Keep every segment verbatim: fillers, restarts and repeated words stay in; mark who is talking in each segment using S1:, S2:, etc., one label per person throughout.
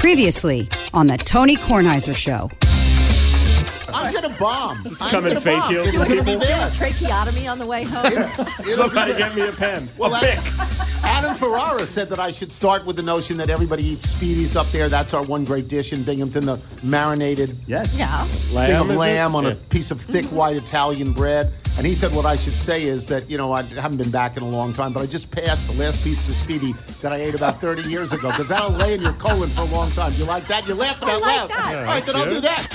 S1: Previously on the Tony Kornheiser Show.
S2: I'm going to bomb.
S3: It's
S2: I'm
S3: coming
S2: gonna
S3: fake
S2: bomb.
S3: heels.
S2: It's going to be bad.
S4: Tracheotomy on the way home.
S3: Somebody get me a pen.
S2: Well,
S3: a
S2: that-
S3: pick.
S2: Adam Ferrara said that I should start with the notion that everybody eats Speedies up there. That's our one great dish in Binghamton, the marinated
S5: Yes.
S4: Yeah.
S2: thing
S3: Lamb,
S2: of
S3: is
S2: lamb
S3: it?
S2: on a
S3: Yeah.
S2: piece of thick white Italian bread. And he said what I should say is that, you know, I haven't been back in a long time, but I just passed the last piece of Speedy that I ate about thirty years ago, because that'll lay in your colon for a long time. You like that? You're laughing
S4: I
S2: out
S4: like
S2: loud.
S4: that.
S2: All right, then I'll do that.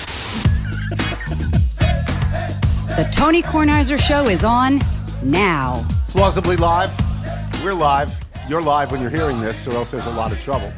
S1: The Tony Kornheiser Show is on now.
S2: Plausibly live. We're live. You're live when you're hearing this, or else there's a lot of trouble.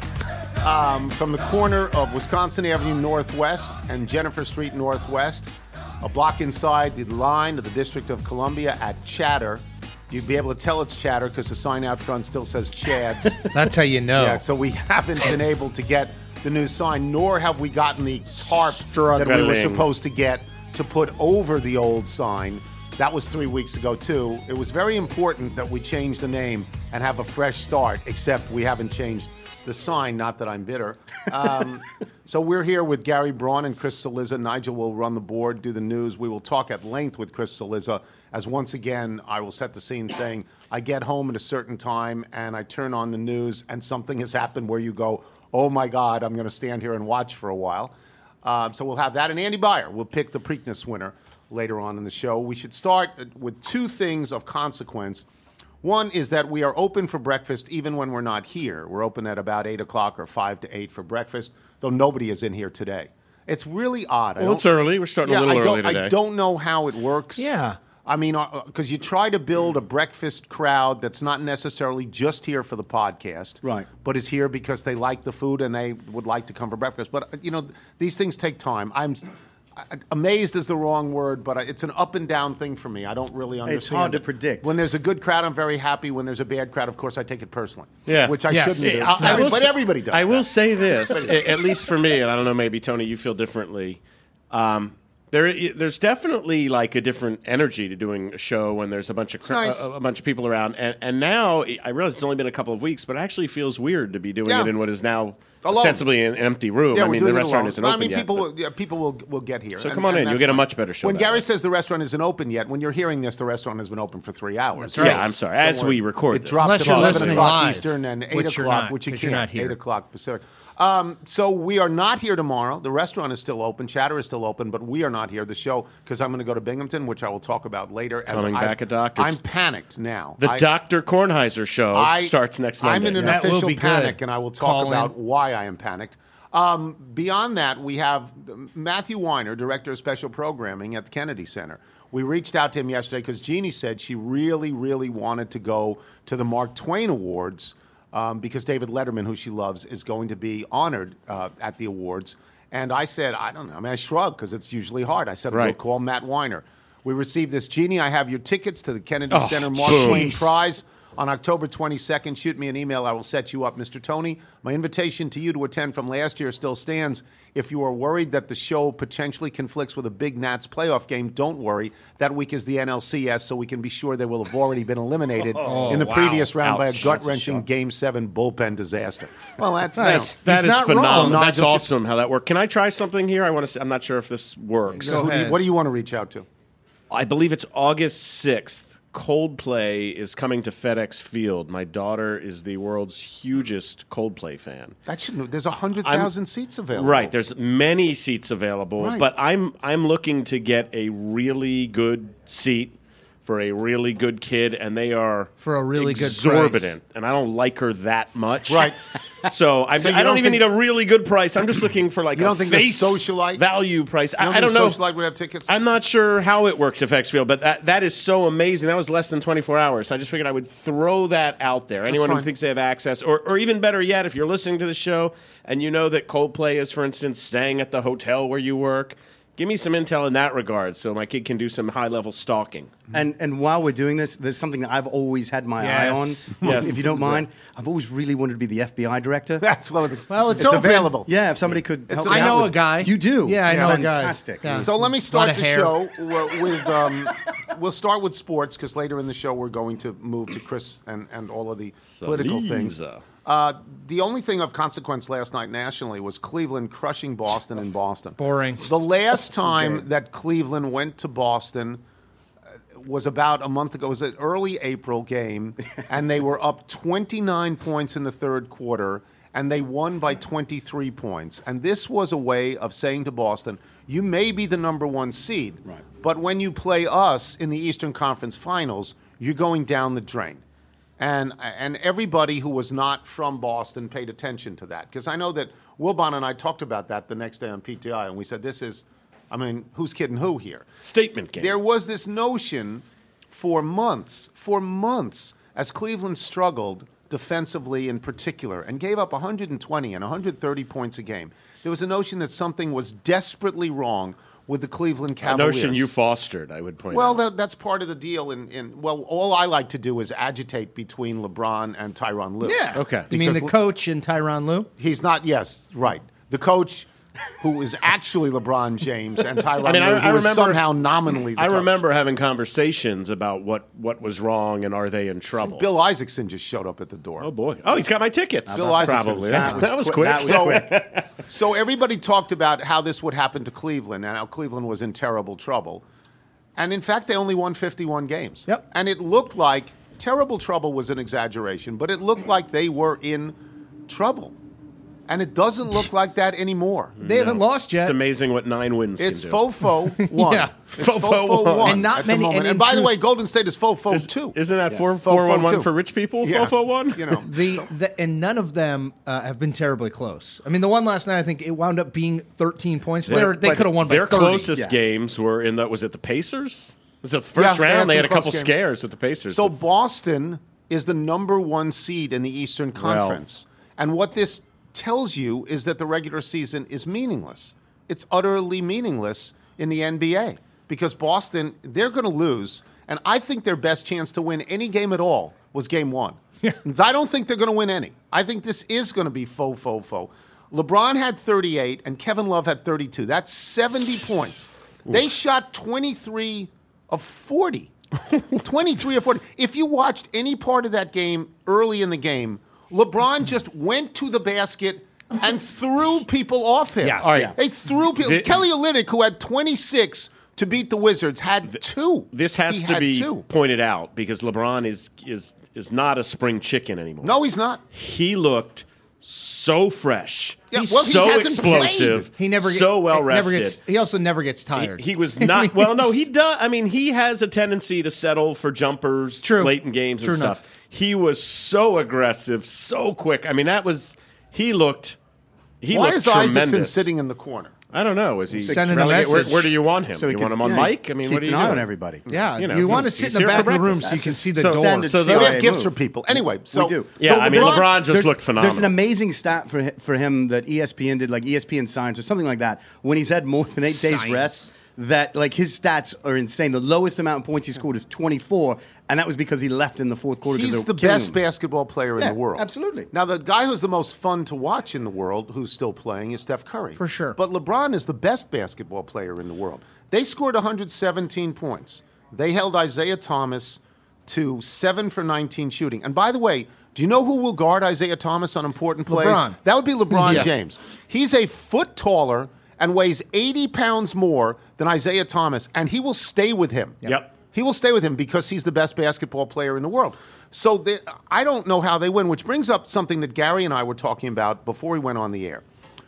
S2: Um, from the corner of Wisconsin Avenue Northwest and Jennifer Street Northwest, a block inside the line of the District of Columbia at Chatter. You'd be able to tell it's Chatter because the sign out front still says Chad's.
S6: That's how you know.
S2: Yeah, so we haven't been able to get the new sign, nor have we gotten the tarp that we were
S3: Struggling.
S2: supposed to get to put over the old sign. That was three weeks ago, too. It was very important that we change the name and have a fresh start, except we haven't changed the sign, not that I'm bitter. Um, so we're here with Gary Braun and Chris Cillizza. Nigel will run the board, do the news. We will talk at length with Chris Cillizza, as once again, I will set the scene saying, I get home at a certain time and I turn on the news and something has happened where you go, oh my God, I'm going to stand here and watch for a while. Uh, so we'll have that. And Andy Byer will pick the Preakness winner later on in the show. We should start with two things of consequence. One is that we are open for breakfast even when we're not here. We're open at about eight o'clock or five to eight for breakfast, though nobody is in here today. It's really odd. I
S3: Well,
S2: don't-
S3: it's early. We're starting
S2: yeah,
S3: a little
S2: I don't,
S3: early today.
S2: I don't know how it works.
S6: Yeah.
S2: I mean, because you try to build a breakfast crowd that's not necessarily just here for the podcast,
S5: Right.
S2: but is here because they like the food and they would like to come for breakfast. But, you know, these things take time. I'm I- amazed is the wrong word, but it's an up and down thing for me. I don't really understand.
S5: It's hard to
S2: it.
S5: predict.
S2: When there's a good crowd, I'm very happy. When there's a bad crowd, of course, I take it personally.
S3: Yeah.
S2: Which I
S6: Yes.
S2: shouldn't do.
S3: I- I will
S2: but
S3: say-
S2: everybody does.
S3: I will
S2: that.
S3: say this, a- at least for me, and I don't know, maybe Tony, you feel differently. Um, there, there's definitely like a different energy to doing a show when there's a bunch of cr-
S2: nice.
S3: a, a bunch of people around, and and now I realize it's only been a couple of weeks, but it actually feels weird to be doing
S2: Yeah.
S3: it in what is now
S2: Alone.
S3: ostensibly an empty room.
S2: Yeah,
S3: I
S2: we're
S3: mean,
S2: doing
S3: the
S2: it
S3: restaurant
S2: alone.
S3: isn't
S2: But
S3: open
S2: I mean,
S3: yet.
S2: people,
S3: but-
S2: will, yeah, people will will get here.
S3: So
S2: and-
S3: come on
S2: and
S3: in. You'll
S2: that's
S3: get a
S2: fine.
S3: much better show
S2: When
S3: that
S2: Gary
S3: way.
S2: says the restaurant isn't open yet, when you're hearing this, the restaurant has been open for three hours.
S3: Yeah, I'm sorry. As
S2: Don't
S3: we
S2: worry.
S3: record
S2: it
S3: this.
S2: drops
S6: Unless
S2: at
S6: you're
S2: eleven
S6: listening
S2: o'clock
S6: live,
S2: Eastern and eight
S6: which you're
S2: o'clock,
S6: not,
S2: which you
S6: 'cause
S2: can't.
S6: you're not here.
S2: Eight o'clock Pacific. Um, so we are not here tomorrow. The restaurant is still open. Chatter is still open, but we are not here. The show, because I'm going to go to Binghamton, which I will talk about later. as
S3: Coming
S2: I-
S3: back a doctor.
S2: I'm panicked now.
S3: The
S2: I,
S3: Doctor Kornheiser show
S2: I-
S3: starts next Monday.
S2: I'm in an
S6: That will
S2: official
S6: be good.
S2: panic, and I will talk
S6: Call in.
S2: about why I am panicked. Um, beyond that, we have Matthew Weiner, Director of Special Programming at the Kennedy Center. We reached out to him yesterday because Jeannie said she really, really wanted to go to the Mark Twain Awards um, because David Letterman, who she loves, is going to be honored uh, at the awards. And I said, I don't know. I mean, I shrugged because it's usually hard. I said, we'll
S3: Right.
S2: call Matt Weiner. We received this. Jeannie, I have your tickets to the Kennedy
S3: Oh,
S2: Center Mark
S3: jeez.
S2: Twain Prize. On October twenty-second, shoot me an email. I will set you up. Mister Tony, my invitation to you to attend from last year still stands. If you are worried that the show potentially conflicts with a big Nats playoff game, don't worry. That week is the N L C S, so we can be sure they will have already been eliminated in the
S3: wow.
S2: previous round by a
S3: Ouch.
S2: gut-wrenching Game seven bullpen disaster. Well, that's
S6: Nice.
S2: you know,
S3: That
S6: He's
S3: is
S6: not wrong.
S3: phenomenal.
S2: No,
S3: That's
S2: just-
S3: awesome how that worked. Can I try something here? I want to. See, I'm not sure if this works.
S6: Go
S2: who do you-
S6: ahead.
S2: what do you want to reach out to?
S3: I believe it's August sixth. Coldplay is coming to FedEx Field. My daughter is the world's hugest Coldplay fan.
S2: That shouldn't. There's a hundred thousand seats available.
S3: Right, there's many seats available,
S2: Right.
S3: but I'm I'm looking to get a really good seat for a really good kid, and they are
S6: For a really good
S3: exorbitant, and I don't like her that much.
S2: Right.
S3: So, I,
S2: So you
S3: I don't,
S2: don't
S3: even
S2: think-
S3: need a really good price. I'm just looking for like
S2: You
S3: a
S2: don't think the
S3: face
S2: socialite-
S3: value price.
S2: You
S3: I,
S2: don't
S3: I don't
S2: think
S3: know.
S2: Socialite would have tickets.
S3: I'm not sure how it works at FedEx Field, but that, that is so amazing. That was less than twenty-four hours. So I just figured I would throw that out there. Anyone who
S2: fine.
S3: thinks they have access, or, or even better yet, if you're listening to the show and you know that Coldplay is, for instance, staying at the hotel where you work, give me some intel in that regard so my kid can do some high-level stalking.
S5: And and while we're doing this, there's something that I've always had my eye on.
S6: Yes.
S3: Yes.
S5: If you don't mind, I've always really wanted to be the F B I director.
S2: That's well, it's,
S6: Well, it's
S2: it's
S6: open.
S2: available.
S5: Yeah, if somebody could help
S6: I
S5: me out
S6: know
S5: with-
S6: a guy.
S5: You do?
S6: Yeah, I know a guy.
S5: Fantastic.
S6: Yeah.
S2: So let me
S6: Lot
S2: start
S6: of
S2: the
S6: hair.
S2: show w- with. Um, we'll start with sports because later in the show we're going to move to Chris and, and all of the political things.
S3: Saliza.
S2: Uh, the only thing of consequence last night nationally was Cleveland crushing Boston in Boston.
S6: Boring.
S2: The last time that Cleveland went to Boston was about a month ago. It was an early April game, and they were up twenty-nine points in the third quarter, and they won by twenty-three points. And this was a way of saying to Boston, you may be the number one seed,
S5: right.
S2: but when you play us in the Eastern Conference Finals, you're going down the drain. And and everybody who was not from Boston paid attention to that. Because I know that Wilbon and I talked about that the next day on P T I, and we said, this is, I mean, who's kidding who here?
S3: Statement game.
S2: There was this notion for months, for months, as Cleveland struggled defensively in particular and gave up one hundred twenty and one hundred thirty points a game. There was a notion that something was desperately wrong with the Cleveland
S3: A
S2: Cavaliers.
S3: notion you fostered, I would point
S2: Well,
S3: out.
S2: that, that's part of the deal. In, in well, all I like to do is agitate between LeBron and Tyronn Lue.
S6: Yeah.
S3: Okay.
S6: You mean the
S2: Because-
S6: coach and Tyronn Lue?
S2: He's not. Yes, right. The coach, who is actually LeBron James, and Tyronn
S3: I mean, I-
S2: Lue,
S3: I
S2: who is
S3: remember-
S2: somehow nominally the
S3: I
S2: coach.
S3: remember having conversations about what, what was wrong and are they in trouble.
S2: Bill Isaacson just showed up at the door.
S3: Oh, boy. Oh, he's got my tickets.
S2: Bill Isaacson.
S3: Probably.
S2: That
S3: That
S2: was
S3: was, quick.
S5: That was
S2: So,
S5: quick.
S2: so everybody talked about how this would happen to Cleveland and how Cleveland was in terrible trouble. And in fact, they only won fifty-one games.
S6: Yep.
S2: And it looked like terrible trouble was an exaggeration, but it looked like they were in trouble. And it doesn't look like that anymore.
S6: They haven't lost yet.
S3: It's amazing what nine wins
S2: It's
S3: can do.
S2: Fofo one.
S6: Yeah.
S2: It's
S3: Fofo
S2: Fofo
S3: one.
S2: one.
S6: And not
S2: at the
S6: many-
S2: moment.
S6: and
S2: And,
S6: in
S2: by the
S6: truth-
S2: way, Golden State is Fofo
S3: Is-
S2: two.
S3: Isn't that
S2: Yes.
S3: four
S2: Fofo
S3: four one one
S2: two.
S3: for rich people?
S2: Yeah.
S3: Fofo one?
S2: You know.
S6: The, the and none of them uh, have been terribly close. I mean, the one last night, I think it wound up being thirteen points. They, were- they
S5: but
S6: could have won by
S3: Their
S6: thirty.
S3: closest
S5: yeah.
S3: games were in the, was it the Pacers? Was it the first
S2: Yeah, they had
S3: round? They had,
S2: some
S3: a couple
S2: close games.
S3: scares with the Pacers.
S2: So Boston is the number one seed in the Eastern Conference. And what this tells you is that the regular season is meaningless. It's utterly meaningless in the N B A because Boston, they're going to lose. And I think their best chance to win any game at all was game one. I don't think they're going to win any. I think this is going to be faux, faux, faux. LeBron had thirty-eight and Kevin Love had thirty-two. That's seventy points. They shot twenty-three of forty. twenty-three of forty. If you watched any part of that game early in the game, LeBron just went to the basket and threw people off him.
S6: Yeah,
S3: all right.
S2: They threw people.
S3: The-
S2: Kelly Olynyk, who had twenty-six to beat the Wizards, had two.
S3: this has
S2: He
S3: to
S2: had
S3: be
S2: two.
S3: pointed out because LeBron is is is not a spring chicken anymore.
S2: No, he's not.
S3: He looked so fresh.
S2: Yeah, well, he
S3: so
S2: hasn't
S3: explosive.
S2: played.
S6: He never get-
S3: so well
S6: he never
S3: rested.
S6: gets- he also never gets
S3: He,
S6: tired.
S3: he was not well. No, he does. I mean, he has a tendency to settle for jumpers
S6: True.
S3: late in games
S6: True
S3: and stuff.
S6: enough.
S3: He was so aggressive, so quick. I mean, that was he looked. He
S2: Why
S3: looked
S2: is
S3: tremendous.
S2: Isaacson sitting in the corner?
S3: I don't know. Is he
S6: Sending a
S3: relegate- where,
S6: message.
S3: where do you want him?
S5: So he
S3: you
S5: could-
S3: want him on
S5: yeah,
S3: mic? I mean,
S5: keep
S3: what are you
S5: an eye
S3: doing?
S5: on everybody.
S6: yeah,
S3: You
S6: you,
S3: know,
S6: want to
S3: he's-
S6: sit
S3: he's
S6: in the
S3: here
S6: back
S3: for
S6: of the room
S3: breakfast.
S6: so you can
S5: That's
S6: see the
S3: so-
S6: door.
S5: Standard
S3: so
S2: So
S3: those-
S2: we
S5: C I A
S2: have gifts
S5: move.
S2: for people. Anyway, so
S5: do.
S3: Yeah,
S2: so
S3: I mean,
S2: LeBron-
S3: LeBron just
S5: There's-
S3: looked phenomenal.
S5: There's an amazing stat for hi- for him that E S P N did, like E S P N Science or something like that, when he's had more than eight days
S6: Science.
S5: rest. That like his stats are insane. The lowest amount of points he scored is twenty-four, and that was because he left in the fourth quarter. 'cause they
S2: He's
S5: were
S2: the
S5: killing
S2: best
S5: him.
S2: basketball player
S5: Yeah,
S2: in the world.
S5: absolutely.
S2: Now, the guy who's the most fun to watch in the world, who's still playing, is Steph Curry.
S6: For sure.
S2: But LeBron is the best basketball player in the world. They scored one hundred seventeen points. They held Isaiah Thomas to seven for nineteen shooting. And by the way, do you know who will guard Isaiah Thomas on important plays?
S6: LeBron.
S2: That would be LeBron
S6: Yeah.
S2: James. He's a foot taller and weighs eighty pounds more than Isaiah Thomas, and he will stay with him.
S3: Yep.
S2: He will stay with him because he's the best basketball player in the world. So they, I don't know how they win, which brings up something that Gary and I were talking about before we went on the air.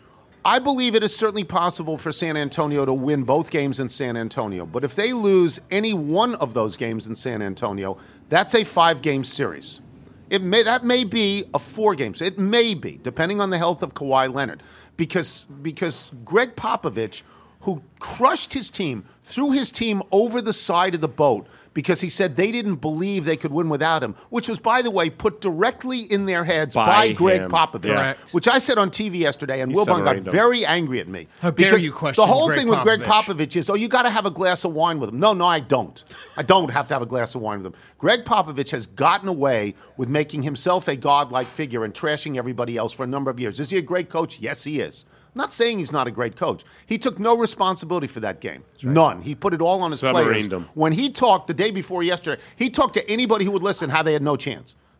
S2: I believe it is certainly possible for San Antonio to win both games in San Antonio. But if they lose any one of those games in San Antonio, that's a five-game series. It may, that may be a four-game series. It may be, depending on the health of Kawhi Leonard. Because, because Greg Popovich, who crushed his team, threw his team over the side of the boat because he said they didn't believe they could win without him, which was, by the way, put directly in their heads by,
S3: By
S2: Greg
S3: him.
S2: Popovich,
S6: Correct.
S2: which I said on T V yesterday, and
S3: He
S2: Wilbon got
S3: submarined him.
S2: very angry at me.
S6: How dare
S2: because
S6: you question
S2: the whole
S6: Greg
S2: thing with Greg
S6: Popovich.
S2: Popovich is, oh, you got to have a glass of wine with him. No, no, I don't. I don't have to have a glass of wine with him. Greg Popovich has gotten away with making himself a godlike figure and trashing everybody else for a number of years. Is he a great coach? Yes, he is. I'm not saying he's not a great coach. He took no responsibility for that game. None. He put it all on his players.
S3: Submarined him.
S2: When he talked the day before yesterday, he talked to anybody who would listen how they had no chance.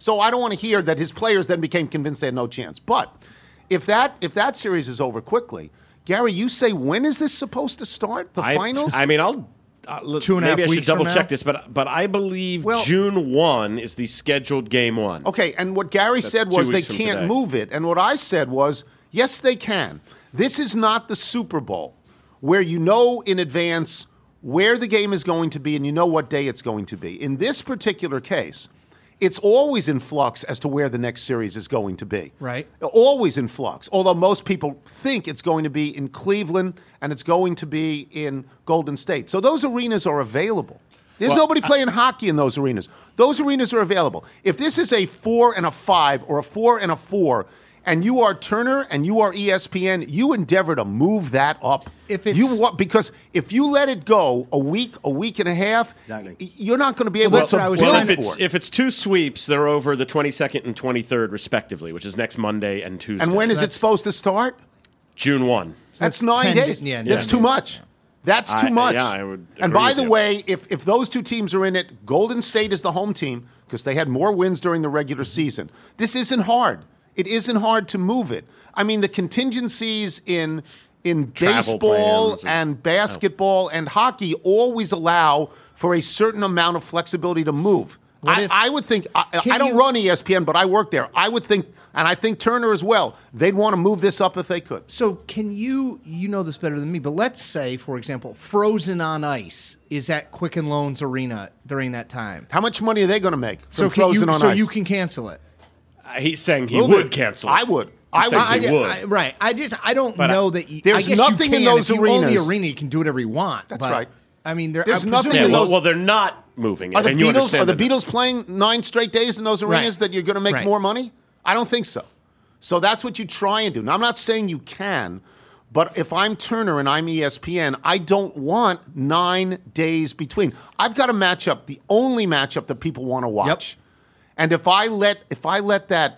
S2: So I don't want to hear that his players then became convinced they had no chance. But if that if that series is over quickly, Gary, you say when is this supposed to start? The
S3: I,
S2: finals?
S3: I mean, I'll uh, look,
S6: Two and a
S3: maybe
S6: half
S3: I should
S6: weeks from
S3: double
S6: now?
S3: check this, but but I believe
S2: Well-
S3: June first is the scheduled game one.
S2: Okay, and what Gary
S3: That's
S2: said
S3: two
S2: was they
S3: weeks from
S2: can't
S3: today.
S2: move it. And what I said was, yes, they can. This is not the Super Bowl where you know in advance where the game is going to be and you know what day it's going to be. In this particular case, it's always in flux as to where the next series is going to be.
S6: Right.
S2: Always in flux, although most people think it's going to be in Cleveland and it's going to be in Golden State. So those arenas are available. There's
S3: Well,
S2: nobody playing hockey in those arenas. Those arenas are available. If this is a four and a five or a four and a four, and you are Turner and you are E S P N, you endeavor to move that up.
S6: If it's-
S2: you want, because if you let it go a week, a week and a half,
S5: Exactly.
S2: y- you're not going to be able
S6: that's
S2: to
S6: what I was
S2: build
S3: Well,
S6: trying
S3: if
S2: for
S3: it's
S2: it.
S3: if it's two sweeps, they're over the twenty-second and twenty-third respectively, which is next Monday and Tuesday.
S2: And when is it
S6: That's-
S2: supposed to start?
S3: June first.
S2: That's,
S6: That's
S2: nine
S6: ten
S2: days.
S6: yeah,
S2: That's
S6: yeah.
S2: too much. That's too
S3: I-
S2: much.
S3: yeah, I would
S2: and
S3: agree
S2: by
S3: with
S2: the
S3: you.
S2: way, if, if those two teams are in it, Golden State is the home team because they had more wins during the regular season. This isn't hard. It isn't hard to move it. I mean, the contingencies in in
S3: Travel
S2: baseball
S3: plans or-
S2: and basketball and hockey always allow for a certain amount of flexibility to move.
S6: What
S2: I,
S6: if-
S2: I would think, I,
S6: Can
S2: I don't
S6: you-
S2: run E S P N, but I work there. I would think, and I think Turner as well, they'd want to move this up if they could.
S6: So can you, you know this better than me, but let's say, for example, Frozen on Ice is at Quicken Loans Arena during that time.
S2: How much money are they going to make from
S6: So, can
S2: Frozen
S6: you,
S2: on
S6: so
S2: Ice?
S6: you can cancel it.
S3: Uh, he's saying he
S2: Little
S3: would
S2: bit.
S3: cancel.
S2: I would. I
S3: said
S2: would.
S3: he
S6: I-
S3: would.
S6: I- right. I just, I don't
S3: But I-
S6: know that you,
S2: There's
S6: I guess
S2: nothing
S6: you
S2: in
S6: can.
S2: those
S6: If you own the
S2: arenas.
S6: arena, you can do whatever you want.
S2: That's
S6: but,
S2: right.
S6: I mean, there,
S2: There's
S6: I
S2: nothing
S6: presume
S3: Yeah,
S2: in
S3: well,
S2: those-
S3: well, they're not moving it.
S2: Are the
S3: and you
S2: Beatles are
S3: understand
S2: the
S3: that.
S2: Beatles playing nine straight days in those arenas
S6: Right.
S2: that you're going to make
S6: Right.
S2: more money? I don't think so. So that's what you try and do. Now I'm not saying you can, but if I'm Turner and I'm E S P N, I don't want nine days between. I've got a matchup, the only matchup that people want to watch, and if I let if I let that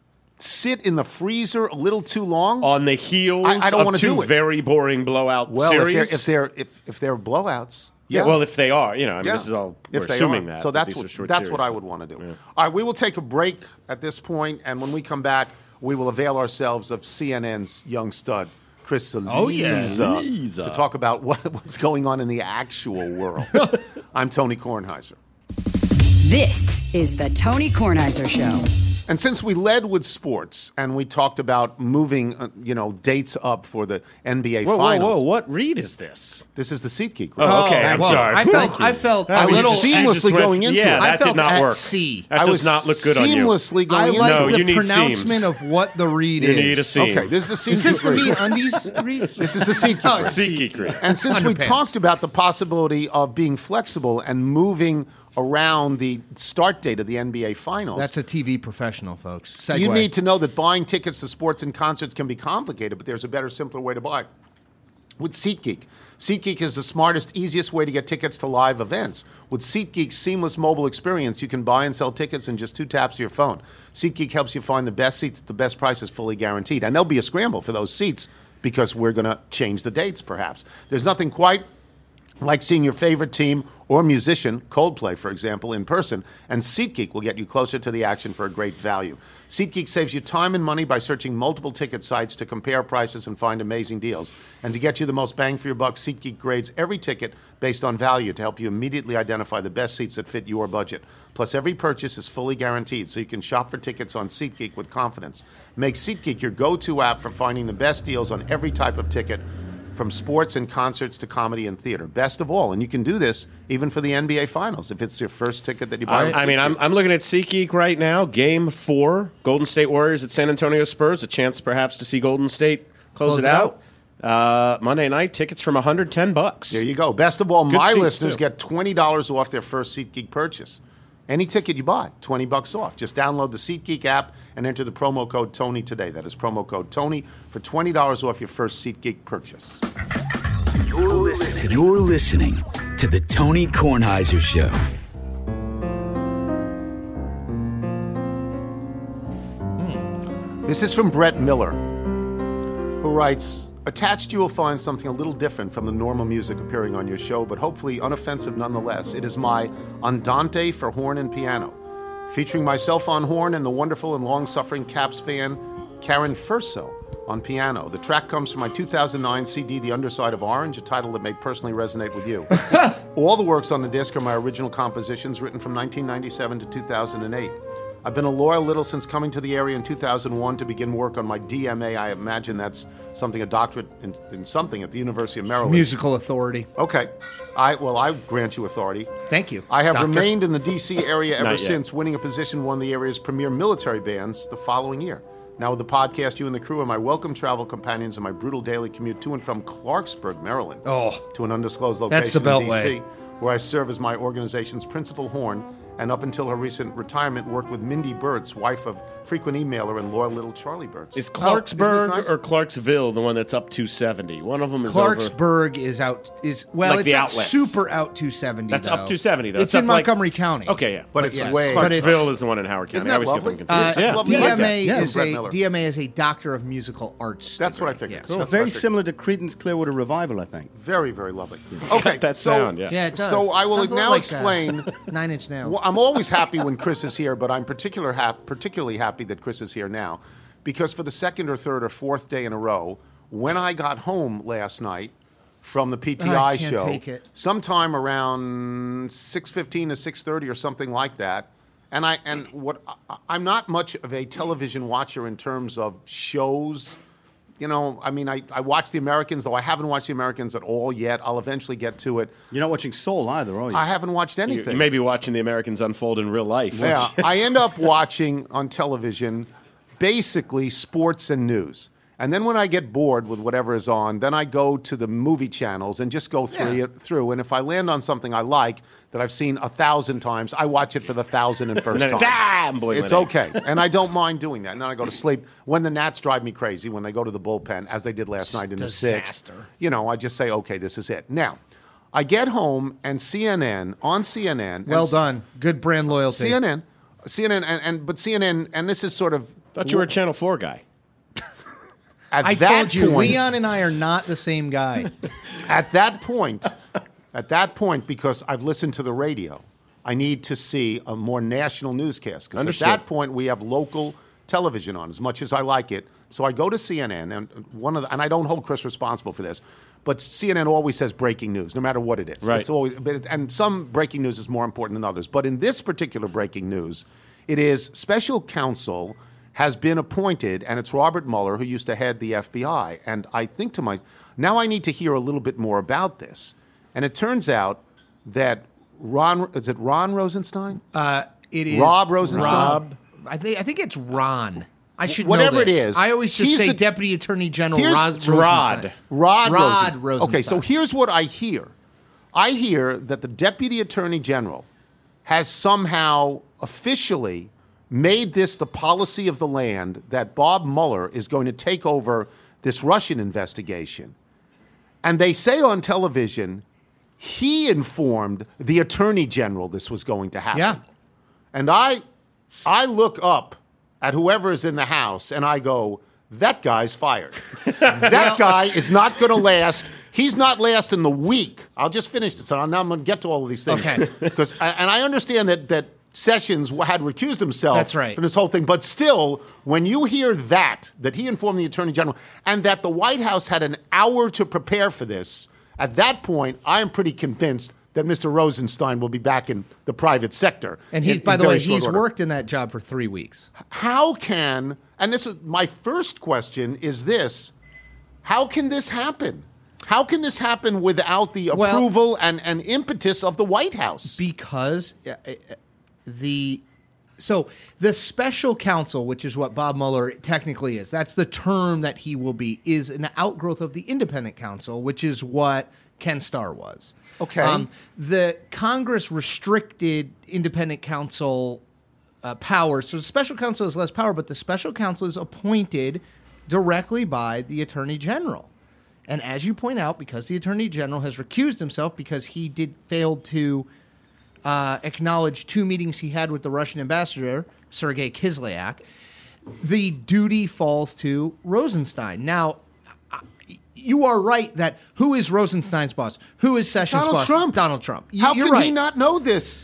S2: sit in the freezer a little too long,
S3: on the heels
S2: I- I don't
S3: of
S2: wanna
S3: two
S2: do it.
S3: very boring blowout
S2: well,
S3: series.
S2: if they're if they're if, if they're blowouts,
S3: yeah, well, if they are, you know, I mean,
S2: Yeah.
S3: this is all we're
S2: if they
S3: assuming
S2: are.
S3: that.
S2: So
S3: that
S2: that's
S3: these are
S2: what
S3: short
S2: that's what
S3: series.
S2: I would want to do. All right, we will take a break at this point, and when we come back, we will avail ourselves of C N N's young stud, Chris Saliza,
S6: Oh, yeah.
S3: Saliza.
S2: to talk about what, what's going on in the actual world. I'm Tony Kornheiser.
S1: This is the Tony Kornheiser Show.
S2: And since we led with sports and we talked about moving, uh, you know, dates up for the N B A
S3: Whoa, whoa,
S2: finals,
S3: whoa! What read is this?
S2: this is the SeatGeek.
S3: Oh, okay, I'm
S6: well,
S3: sorry.
S6: I
S3: Thank
S6: felt,
S3: you.
S6: I felt
S3: That
S6: a
S2: was
S6: little
S2: seamlessly
S3: went-
S2: going into
S3: yeah,
S2: it.
S3: that
S6: I
S3: did
S6: felt
S3: not
S6: at
S3: work.
S6: sea.
S3: That
S2: I
S3: does
S2: was
S3: not look good on you.
S2: seamlessly going
S6: I
S2: into
S6: like
S3: No,
S2: it.
S6: the
S3: you need
S6: pronouncement
S3: seams.
S6: of what the read
S3: You
S6: is.
S3: need a seam.
S2: Okay, this is the
S6: Is this the
S2: SeatGeek
S6: me
S2: read.
S6: undies read?
S2: This is the SeatGeek
S6: Oh,
S2: read.
S3: SeatGeek read.
S2: And since we
S6: Underpants.
S2: talked about the possibility of being flexible and moving around the start date of the N B A Finals,
S6: That's a T V professional, folks. Segue.
S2: you need to know that buying tickets to sports and concerts can be complicated, but there's a better, simpler way to buy. With SeatGeek. SeatGeek is the smartest, easiest way to get tickets to live events. With SeatGeek's seamless mobile experience, you can buy and sell tickets in just two taps of your phone. SeatGeek helps you find the best seats at the best prices, fully guaranteed. And there'll be a scramble for those seats because we're going to change the dates, perhaps. There's nothing quite like seeing your favorite team or musician, Coldplay, for example, in person, and SeatGeek will get you closer to the action for a great value. SeatGeek saves you time and money by searching multiple ticket sites to compare prices and find amazing deals. And to get you the most bang for your buck, SeatGeek grades every ticket based on value to help you immediately identify the best seats that fit your budget. Plus, every purchase is fully guaranteed, so you can shop for tickets on SeatGeek with confidence. Make SeatGeek your go-to app for finding the best deals on every type of ticket, from sports and concerts to comedy and theater. Best of all, and you can do this even for the N B A Finals if it's your first ticket that you buy.
S3: I,
S2: with
S3: I mean,
S2: SeatGeek.
S3: I'm, I'm looking at SeatGeek right now. Game four, Golden State Warriors at San Antonio Spurs. A chance perhaps to see Golden State close,
S6: Close
S3: it
S6: it
S3: out. Uh, Monday night tickets from one hundred ten bucks.
S2: There you go. Best of all, my
S3: seats,
S2: listeners
S3: too.
S2: get twenty dollars off their first SeatGeek purchase. Any ticket you buy, twenty bucks off. Just download the SeatGeek app and enter the promo code Tony today. That is promo code Tony for twenty dollars off your first SeatGeek purchase.
S7: You're listening. You're listening to the Tony Kornheiser Show.
S2: This is from Brett Miller, who writes, attached you will find something a little different from the normal music appearing on your show, but hopefully unoffensive nonetheless. It is my Andante for horn and piano. featuring myself on horn and the wonderful and long-suffering Caps fan Karen Furso on piano. The track comes from my two thousand nine C D, The Underside of Orange, a title that may personally resonate with you. All the works on the disc are my original compositions written from nineteen ninety-seven to two thousand eight. I've been a loyal little since coming to the area in two thousand one to begin work on my D M A. I imagine that's something, a doctorate in, in something at the University of Maryland.
S6: Musical authority.
S2: Okay. I Well, I grant you authority.
S6: Thank you.
S2: I have
S6: Doctor.
S2: remained in the D C area ever
S3: Not yet.
S2: since, winning a position in one of the area's premier military bands the following year. Now with the podcast, you and the crew are my welcome travel companions in my brutal daily commute to and from Clarksburg, Maryland,
S6: Oh.
S2: to an undisclosed location
S6: That's the
S2: in D C,
S6: Beltway.
S2: where I serve as my organization's principal horn, and up until her recent retirement, worked with Mindy Burtz, wife of frequent emailer and loyal little Charlie Burtz.
S3: Is
S2: Oh,
S3: Clarksburg
S2: isn't this nice?
S3: or Clarksville the one that's up two seventy? One of them is over.
S6: Clarksburg is out is well,
S3: Like
S6: it's
S3: the
S6: not
S3: outlets.
S6: super out two seventy.
S3: That's
S6: though.
S3: up two seventy, though.
S6: It's,
S3: It's
S6: in
S3: up like-
S6: Montgomery County.
S3: Okay, yeah.
S2: But it's
S6: yes.
S2: way...
S6: But it's-
S3: Clarksville is the one in Howard County.
S2: Isn't
S3: I
S2: that
S3: always
S2: lovely?
S3: get them confused.
S6: Uh,
S2: That's
S3: yeah.
S2: lovely.
S6: D M A
S2: Yeah.
S6: is
S2: Brett
S6: a
S2: Miller.
S6: D M A is a Doctor of Musical Arts.
S2: That's what I
S6: degree.
S2: figured.
S6: Yeah.
S2: Cool.
S5: So
S2: That's what I
S5: very
S2: figured.
S5: similar to Creedence Clearwater Revival, I think.
S2: Very, very lovely. Okay,
S3: that
S2: so,
S3: sound, yeah.
S6: Yeah, it does.
S2: So I will
S6: Sounds a lot
S2: now
S6: like, uh,
S2: explain...
S6: Nine Inch Nails.
S2: Well, I'm always happy when Chris is here, but I'm particular hap- particularly happy that Chris is here now, because for the second or third or fourth day in a row, when I got home last night from the P T I
S6: I can't
S2: show,
S6: take it.
S2: sometime around six fifteen to six thirty or something like that, and I and what I, I'm not much of a television watcher in terms of shows. You know, I mean, I, I watch The Americans, though I haven't watched The Americans at all yet. I'll eventually get to it.
S5: You're not watching Soul either, are you?
S2: I haven't watched
S3: You,
S2: anything.
S3: you may be watching the Americans unfold in real life.
S2: Yeah, I end up watching on television basically sports and news. And then when I get bored with whatever is on, then I go to the movie channels and just go through
S6: Yeah.
S2: it through. And if I land on something I like that I've seen a thousand times, I watch it for the thousand and first
S3: And then
S2: time.
S3: it's, ah, I'm boiling
S2: It's
S3: eggs.
S2: okay, and I don't mind doing that. And then I go to sleep. When the Nats drive me crazy, when they go to the bullpen, as they did last night in the sixth,
S6: Disaster.
S2: you know, I just say, okay, this is it. Now, I get home and C N N, on C N N.
S6: Well
S2: and
S6: done. Good brand loyalty.
S2: C N N, C N N, and, and but C N N, and this is sort of
S3: Thought you were a Channel four guy.
S2: at
S6: I
S2: that
S6: told you,
S2: point,
S6: Leon and I are not the same guy.
S2: at that point, at that point, because I've listened to the radio, I need to see a more national newscast. Because at
S3: Understood.
S2: that point, we have local television on, as much as I like it. So I go to C N N, and one of the, and I don't hold Chris responsible for this, but C N N always says breaking news, no matter what it is.
S3: Right.
S2: It's always, but it, and some breaking news is more important than others. But in this particular breaking news, it is special counsel has been appointed, and it's Robert Mueller, who used to head the F B I. And I think to myself, now I need to hear a little bit more about this. And it turns out that Ron, is it Ron Rosenstein?
S6: Uh, it is
S2: Rob Rosenstein?
S6: Rob. I think I think it's Ron. I should
S2: Whatever
S6: know
S2: it
S6: this.
S2: is,
S6: I always just
S2: he's
S6: say
S2: the-
S6: Deputy Attorney General
S2: Here's-
S6: Rod
S2: it's
S6: Rosenstein.
S2: Rod,
S6: Rod
S2: Rosen- Okay, so
S6: Rosenstein.
S2: here's what I hear. I hear that the Deputy Attorney General has somehow officially made this the policy of the land that Bob Mueller is going to take over this Russian investigation. And they say on television, he informed the Attorney General this was going to happen.
S6: Yeah.
S2: And I, I look up at whoever is in the house and I go, that guy's fired. That guy is not going to last. He's not lasting the week. I'll just finish this. Now I'm going to get to all of these things.
S6: Okay.
S2: Because, and I understand that that Sessions had recused himself
S6: That's right.
S2: from this whole thing. But still, when you hear that, that he informed the Attorney General, and that the White House had an hour to prepare for this, at that point, I am pretty convinced that Mister Rosenstein will be back in the private sector.
S6: And he,
S2: in-
S6: by
S2: in
S6: the
S2: very
S6: way,
S2: short
S6: he's
S2: order.
S6: worked in that job for three weeks.
S2: How can, and this is my first question, is this, how can this happen? How can this happen without the
S6: Well-
S2: approval and, and impetus of the White House?
S6: Because uh, uh, the so the special counsel, which is what Bob Mueller technically is, that's the term that he will be, is an outgrowth of the independent counsel, which is what Ken Starr was. Um,
S2: Okay.
S6: the Congress restricted independent counsel uh, powers, so the special counsel has less power, but the special counsel is appointed directly by the Attorney General. And as you point out, because the Attorney General has recused himself because he did fail to uh, acknowledge two meetings he had with the Russian ambassador, Sergei Kislyak, the duty falls to Rosenstein. Now, I- you are right that who is Rosenstein's boss? Who is Sessions'
S2: Donald
S6: boss?
S2: Trump.
S6: Donald Trump. You-
S2: How
S6: You're
S2: can
S6: right.
S2: he not know this?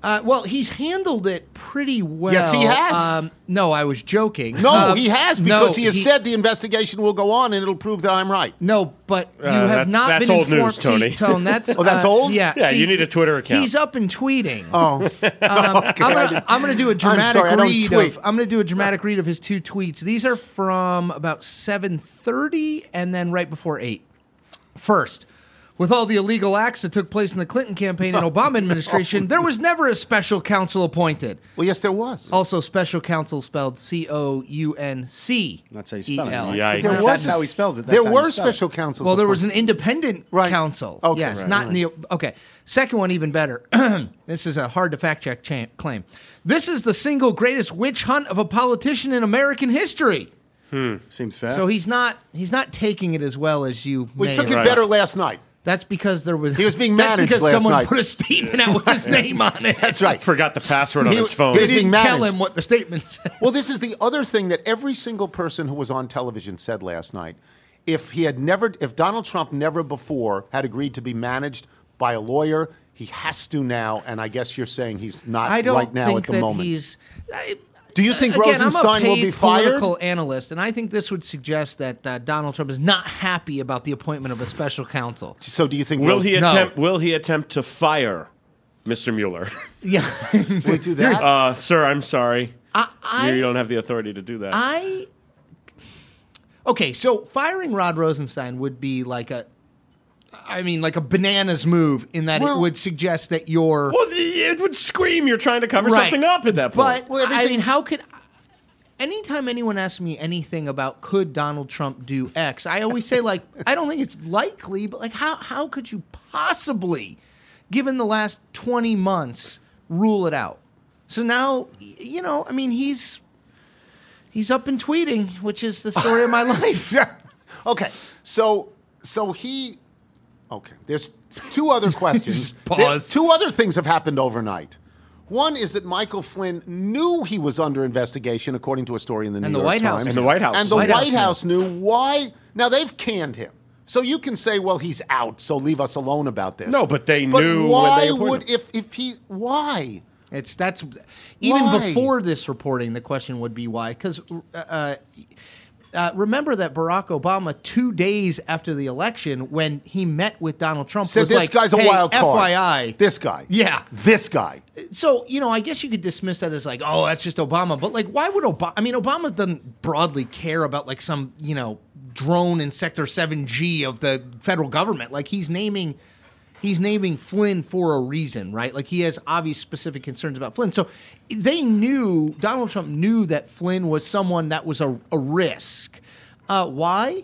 S6: Uh, well, he's handled it pretty well.
S2: Yes, he has.
S6: Um, no, I was joking.
S2: No,
S6: Um,
S2: he has
S6: no,
S2: because he has
S6: he-
S2: said the investigation will go on and it'll prove that I'm right.
S6: No, but you
S3: Uh,
S6: have
S3: that-
S6: not
S3: that's
S6: been
S3: old
S6: informed.
S3: news, Tony.
S6: See, Tone, that's
S2: Oh, that's
S6: uh,
S2: old?
S6: Yeah,
S3: Yeah,
S6: see,
S3: you need a Twitter account.
S6: He's up and tweeting.
S2: Oh,
S6: Um, I'm gonna I'm gonna do a dramatic
S2: sorry, I don't
S6: read
S2: tweet.
S6: of I'm gonna do a dramatic read of his two tweets. These are from about seven thirty and then right before eight. First, with all the illegal acts that took place in the Clinton campaign and Obama administration, there was never a special counsel appointed.
S2: well, yes, there was.
S6: Also, special counsel spelled C O U N C
S5: That's how you
S6: E
S5: spell it.
S6: L.
S3: Yikes.
S2: There
S5: That's
S2: was-
S5: how he spells it. That's
S2: there
S5: how you
S2: were
S5: spell it.
S2: special counsels.
S6: Well, there was an
S2: appointed.
S6: independent
S2: Right.
S6: counsel.
S2: Okay,
S6: yes,
S2: right,
S6: not in the okay. Second one, even better. This is a hard to fact check cha- claim. This is the single greatest witch hunt of a politician in American history.
S5: Seems fair.
S6: So he's not he's not taking it as well as you.
S2: We
S6: may
S2: took it
S6: have-
S2: better last night.
S6: That's because there was
S2: He was being
S6: that's
S2: managed
S6: because
S2: last
S6: someone
S2: night.
S6: put a statement out with his name on it.
S2: That's right.
S3: Forgot the password on
S2: He-
S3: his phone.
S2: he
S6: They
S2: was being
S6: didn't tell
S2: managed.
S6: him what the statement said.
S2: Well, this is the other thing that every single person who was on television said last night. If he had never, if Donald Trump never before had agreed to be managed by a lawyer, he has to now. And I guess you're saying he's not
S6: I don't
S2: right now
S6: think
S2: at the
S6: that
S2: moment.
S6: he's. I,
S2: Do you think
S6: Again,
S2: Rosenstein
S6: I'm a
S2: will
S6: paid
S2: be fired?
S6: political analyst, and I think this would suggest that uh, Donald Trump is not happy about the appointment of a special counsel.
S2: So do you think
S3: Will
S2: Rosen-
S3: he
S6: No.
S3: attempt? Will he attempt to fire Mister Mueller?
S6: Yeah,
S2: will he do that?
S3: Uh, sir, I'm sorry.
S6: I, I,
S3: you don't have the authority to do that.
S6: I. Okay, so firing Rod Rosenstein would be like a, I mean, like a bananas move in that
S2: Well-
S6: it would suggest that you're
S3: well, it would scream you're trying to cover
S6: right.
S3: something up at that point.
S6: But I mean, how could? Anytime anyone asks me anything about could Donald Trump do X, I always say like I don't think it's likely, but like how how could you possibly, given the last twenty months, rule it out? So now y- you know, I mean, he's he's up and tweeting, which is the story of my life.
S2: Okay, so so he. Okay, there's two other questions.
S6: Just pause.
S2: There- two other things have happened overnight. One is that Michael Flynn knew he was under investigation, according to a story in the New
S6: And the
S2: York
S6: White House
S2: Times.
S3: And the White House.
S2: And the
S6: White
S2: White,
S6: House
S2: House knew why. Now they've canned him, so you can say, "Well, he's out, so leave us alone about this."
S3: No, but they
S2: but
S3: knew when
S2: why
S3: they appointed
S2: would
S3: him.
S2: if if he why?
S6: It's that's even
S2: Why?
S6: before this reporting. The question would be why? Because uh, uh, remember that Barack Obama, two days after the election, when he met with Donald Trump,
S2: Said
S6: was
S2: this
S6: like,
S2: guy's a
S6: hey,
S2: wild card.
S6: F Y I,
S2: This guy.
S6: Yeah.
S2: This guy.
S6: So, you know, I guess you could dismiss that as like, oh, that's just Obama. But like, why would Obama? I mean, Obama doesn't broadly care about like some, you know, drone in Sector seven G of the federal government. Like he's naming, he's naming Flynn for a reason, right? Like he has obvious specific concerns about Flynn. So they knew, Donald Trump knew that Flynn was someone that was a, a risk. Uh, why?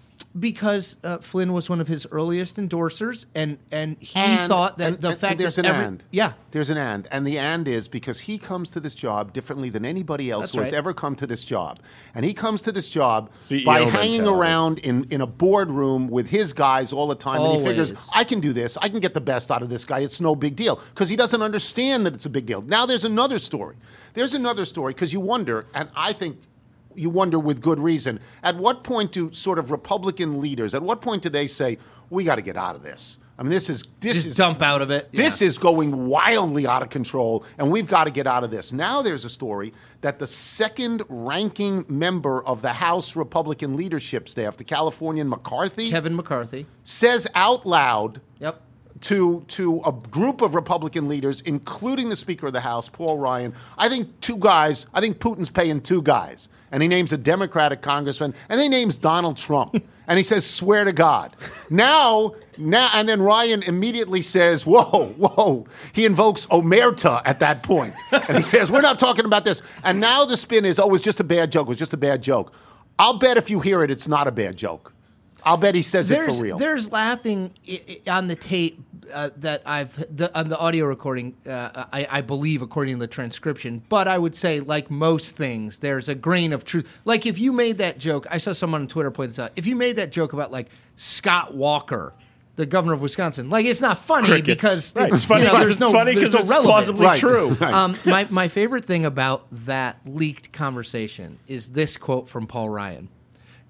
S6: Because uh, Flynn was one of his earliest endorsers, and and he
S2: And-
S6: thought that
S2: and-
S6: the
S2: and
S6: fact
S2: there's
S6: that
S2: an
S6: every,
S2: and.
S6: yeah,
S2: There's an and. And the and is because he comes to this job differently than anybody else
S6: That's
S2: who has
S6: right.
S2: ever come to this job. And he comes to this job
S3: C E O
S2: by hanging
S3: mentality.
S2: around in, in a boardroom with his guys all the time. And he figures,
S6: Always.
S2: I can do this. I can get the best out of this guy. It's no big deal. Because he doesn't understand that it's a big deal. Now there's another story. There's another story because you wonder, and I think you wonder with good reason, at what point do sort of Republican leaders, at what point do they say, we got to get out of this? I mean, this is this
S6: just
S2: is
S6: dump out of it.
S2: this
S6: Yeah.
S2: is going wildly out of control, and we've got to get out of this. Now there's a story that the second ranking member of the House Republican leadership staff, the Californian McCarthy,
S6: Kevin McCarthy.
S2: says out loud
S6: Yep.
S2: to to a group of Republican leaders, including the Speaker of the House, Paul Ryan, I think two guys, I think Putin's paying two guys. And he names a Democratic congressman, and he names Donald Trump. And he says, swear to God. Now, now, and then Ryan immediately says, whoa, whoa. He invokes Omerta at that point. And he says, we're not talking about this. And now the spin is, oh, it was just a bad joke. It was just a bad joke. I'll bet if you hear it, it's not a bad joke. I'll bet he says
S6: There's
S2: it for real.
S6: there's laughing I- I- on the tape uh, that I've the, on the audio recording. Uh, I, I believe, according to the transcription. But I would say, like most things, there's a grain of truth. Like if you made that joke, I saw someone on Twitter point this out. If you made that joke about like Scott Walker, the governor of Wisconsin, like it's not funny
S3: Crickets.
S6: because
S3: Right.
S6: it's,
S3: It's funny
S6: you know, there's
S3: it's
S6: no
S3: funny
S6: there's
S3: 'cause
S6: no
S3: it's
S6: relevance.
S3: plausibly
S2: Right.
S3: true.
S2: Right.
S6: Um, my my favorite thing about that leaked conversation is this quote from Paul Ryan.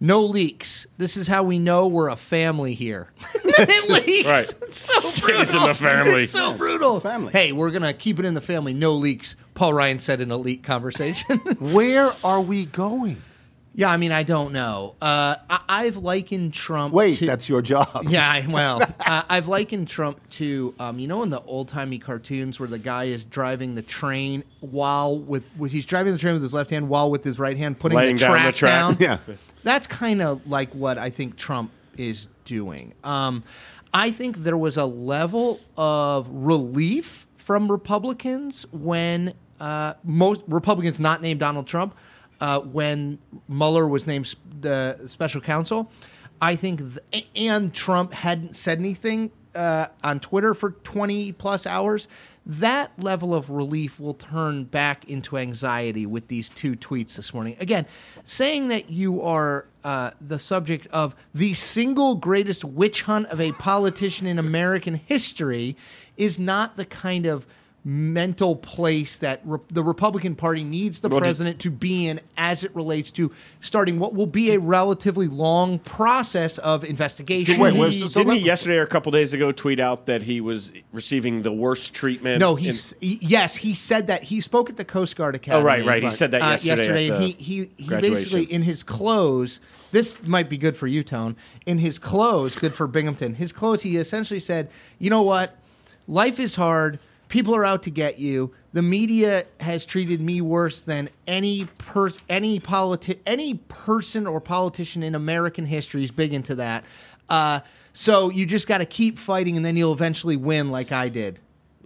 S6: No leaks. This is how we know we're a family here. It leaks.
S3: Right.
S6: It's so
S3: Stays
S6: brutal.
S3: in the family.
S6: It's so brutal.
S5: Family.
S6: Hey, we're going to keep it in the family. No leaks. Paul Ryan said in a leak conversation.
S2: Where are we going?
S6: Yeah, I mean, I don't know. Uh, I- I've likened Trump
S2: Wait,
S6: to...
S2: that's your job.
S6: Yeah, I- well, uh, I've likened Trump to, um, you know, in the old-timey cartoons where the guy is driving the train while with, with he's driving the train with his left hand while with his right hand putting
S3: Laying
S6: the
S3: down
S6: track
S3: the track.
S6: down.
S2: Yeah.
S6: That's kind of like what I think Trump is doing. Um, I think there was a level of relief from Republicans when uh, most Republicans not named Donald Trump uh, when Mueller was named the special counsel. I think, th- and Trump hadn't said anything uh, on Twitter for twenty plus hours. That level of relief will turn back into anxiety with these two tweets this morning. Again, saying that you are uh, the subject of the single greatest witch hunt of a politician in American history is not the kind of mental place that re- the Republican Party needs the
S3: Well, did-
S6: president to be in as it relates to starting what will be a relatively long process of investigation.
S2: Wait, wait,
S3: He-
S2: so- so
S3: didn't
S2: let-
S3: he yesterday or a couple days ago tweet out that he was receiving the worst treatment?
S6: No,
S3: in-
S6: he's he, yes, he said that he spoke at the Coast Guard Academy.
S3: Oh, right, right. He said that
S6: uh,
S3: yesterday at
S6: and
S3: the
S6: he he, he
S3: graduation.
S6: basically in his close. This might be good for you, Tone. In his close, good for Binghamton. His close, he essentially said, "You know what? Life is hard. People are out to get you. The media has treated me worse than any per- any politi- any person or politician in American history is big into that. Uh, so you just got to keep fighting, and then you'll eventually win, like I did."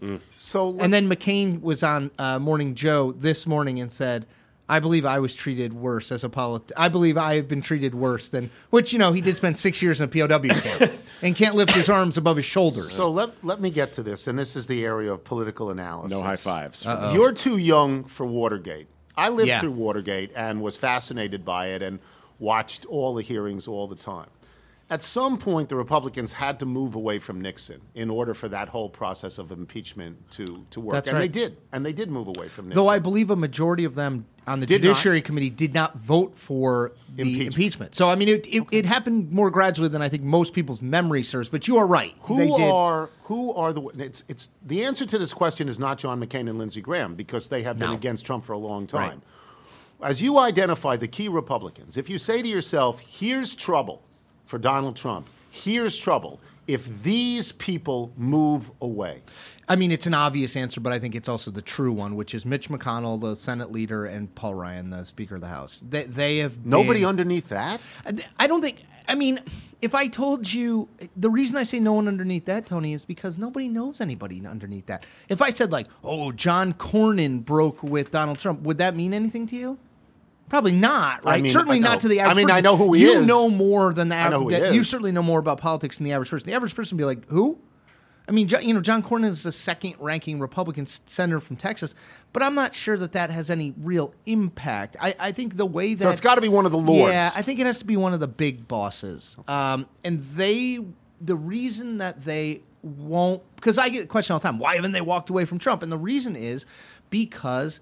S2: So
S6: And then McCain was on uh, Morning Joe this morning and said, I believe I was treated worse as a polit. I believe I have been treated worse than, which, you know, he did spend six years in a P O W camp and can't lift his arms above his shoulders.
S2: So let, let me get to this, and this is the area of political analysis.
S3: no high fives.
S2: You're too young for Watergate. I lived
S6: Yeah.
S2: through Watergate and was fascinated by it and watched all the hearings all the time. At some point, the Republicans had to move away from Nixon in order for that whole process of impeachment to, to work.
S6: That's
S2: and they
S6: right.
S2: did. And they did move away from Nixon.
S6: Though I believe a majority of them on the
S2: Did
S6: Judiciary
S2: not.
S6: Committee did not vote for the
S2: Impeachment.
S6: impeachment. So, I mean, it, it, it happened more gradually than I think most people's memory serves. But you are right.
S2: Who
S6: They did.
S2: are who are the it's it's the answer to this question is not John McCain and Lindsey Graham because they have been
S6: No.
S2: against Trump for a long time.
S6: Right.
S2: As you identify the key Republicans, if you say to yourself, "Here's trouble for Donald Trump. Here's trouble if these people move away."
S6: I mean, it's an obvious answer, but I think it's also the true one, which is Mitch McConnell, the Senate leader, and Paul Ryan, the Speaker of the House. They, they have
S2: Nobody
S6: been,
S2: underneath that.
S6: I don't think. I mean, if I told you, the reason I say no one underneath that, Tony, is because nobody knows anybody underneath that. If I said like, "Oh, John Cornyn broke with Donald Trump," would that mean anything to you? Probably not, right?
S2: I mean,
S6: certainly
S2: I know.
S6: not to the
S2: I
S6: average
S2: mean,
S6: person.
S2: I know who he
S6: you
S2: is.
S6: You know more than the
S2: I know
S6: average.
S2: who he
S6: You
S2: is.
S6: certainly know more about politics than the average person. The average person would be like, "Who?" I mean, Jo- you know, John Cornyn is the second-ranking Republican s- senator from Texas, but I'm not sure that that has any real impact. I, I think the way that
S2: So it's got to be one of the lords.
S6: yeah, I think it has to be one of the big bosses. Um, and they, the reason that they won't, because I get the question all the time, why haven't they walked away from Trump? And the reason is because,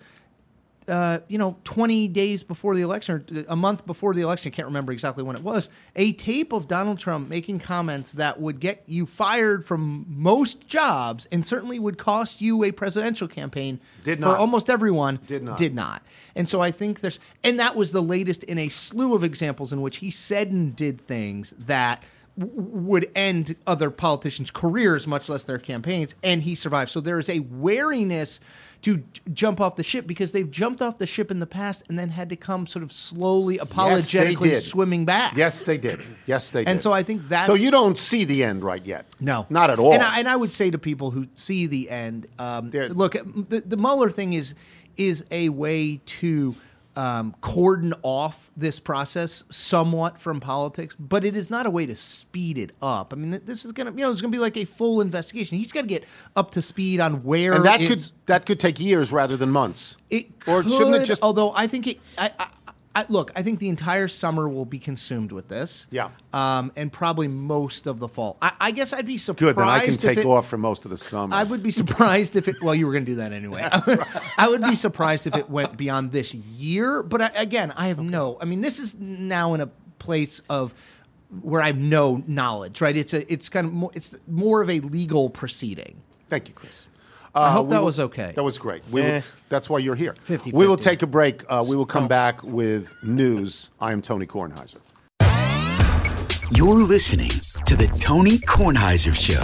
S6: uh, you know, twenty days before the election, or a month before the election, I can't remember exactly when it was, a tape of Donald Trump making comments that would get you fired from most jobs and certainly would cost you a presidential campaign
S2: Did
S6: for
S2: not.
S6: almost everyone.
S2: Did not.
S6: Did not. And so I think there's, and that was the latest in a slew of examples in which he said and did things that w- would end other politicians' careers, much less their campaigns, and he survived. So there is a wariness to j- jump off the ship because they've jumped off the ship in the past and then had to come sort of slowly, apologetically
S2: did.
S6: swimming back.
S2: Yes, they did. Yes, they did.
S6: And so I think that's-
S2: So you don't see the end right yet.
S6: No,
S2: Not at all.
S6: And I, and I would say to people who see the end, um,
S2: They're-
S6: look, the, the Mueller thing is is a way to um, cordon off this process somewhat from politics, but it is not a way to speed it up. I mean, this is gonna, you know, it's gonna be like a full investigation. He's got to get up to speed on where
S2: and that could
S6: it's-
S2: that could take years rather than months.
S6: it
S2: or
S6: could,
S2: shouldn't it just?
S6: Although I think it, I, I, I, look, I think the entire summer will be consumed with this.
S2: Yeah.
S6: Um, and probably most of the fall. I, I guess I'd be surprised.
S2: Good, then I can
S6: if
S2: take
S6: it-
S2: off for most of the summer.
S6: I would be surprised if it. Well, you were going to do that anyway. I would be surprised if it went beyond this year. But I, again, I have no. I mean, this is now in a place of where I have no knowledge, right? It's a it's kind of more, it's more of a legal proceeding.
S2: Thank you, Chris.
S6: I hope
S2: Uh,
S6: that
S2: we will-
S6: was okay.
S2: That was great. We
S3: Eh.
S2: will, that's why you're here.
S6: fifty
S2: We will
S6: fifty.
S2: take a break. Uh, we will come back with news. I am Tony Kornheiser.
S7: You're listening to the Tony Kornheiser Show.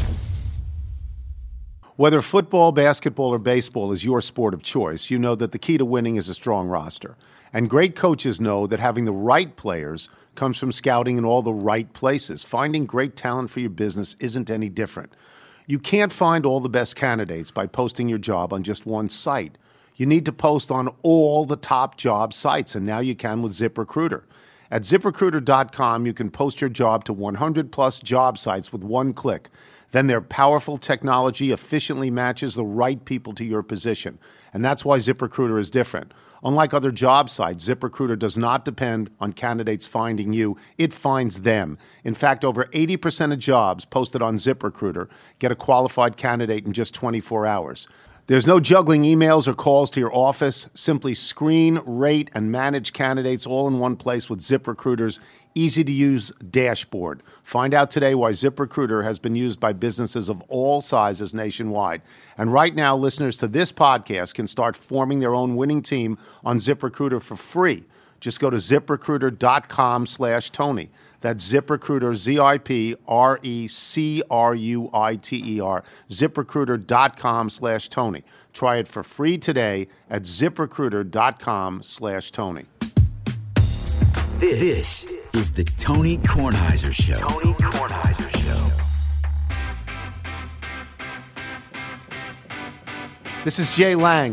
S2: Whether football, basketball, or baseball is your sport of choice, you know that the key to winning is a strong roster. And great coaches know that having the right players comes from scouting in all the right places. Finding great talent for your business isn't any different. You can't find all the best candidates by posting your job on just one site. You need to post on all the top job sites, and now you can with ZipRecruiter. At zip recruiter dot com, you can post your job to one hundred plus job sites with one click. Then their powerful technology efficiently matches the right people to your position. And that's why ZipRecruiter is different. Unlike other job sites, ZipRecruiter does not depend on candidates finding you. It finds them. In fact, over eighty percent of jobs posted on ZipRecruiter get a qualified candidate in just twenty-four hours. There's no juggling emails or calls to your office. Simply screen, rate, and manage candidates all in one place with ZipRecruiter's easy-to-use dashboard. Find out today why ZipRecruiter has been used by businesses of all sizes nationwide. And right now, listeners to this podcast can start forming their own winning team on ZipRecruiter for free. Just go to ZipRecruiter.com slash Tony. That's ZipRecruiter, Z I P R E C R U I T E R, ZipRecruiter.com slash Tony. Try it for free today at ZipRecruiter.com slash Tony.
S7: This is the Tony Kornheiser Show. Tony Kornheiser Show.
S2: This is Jay Lang.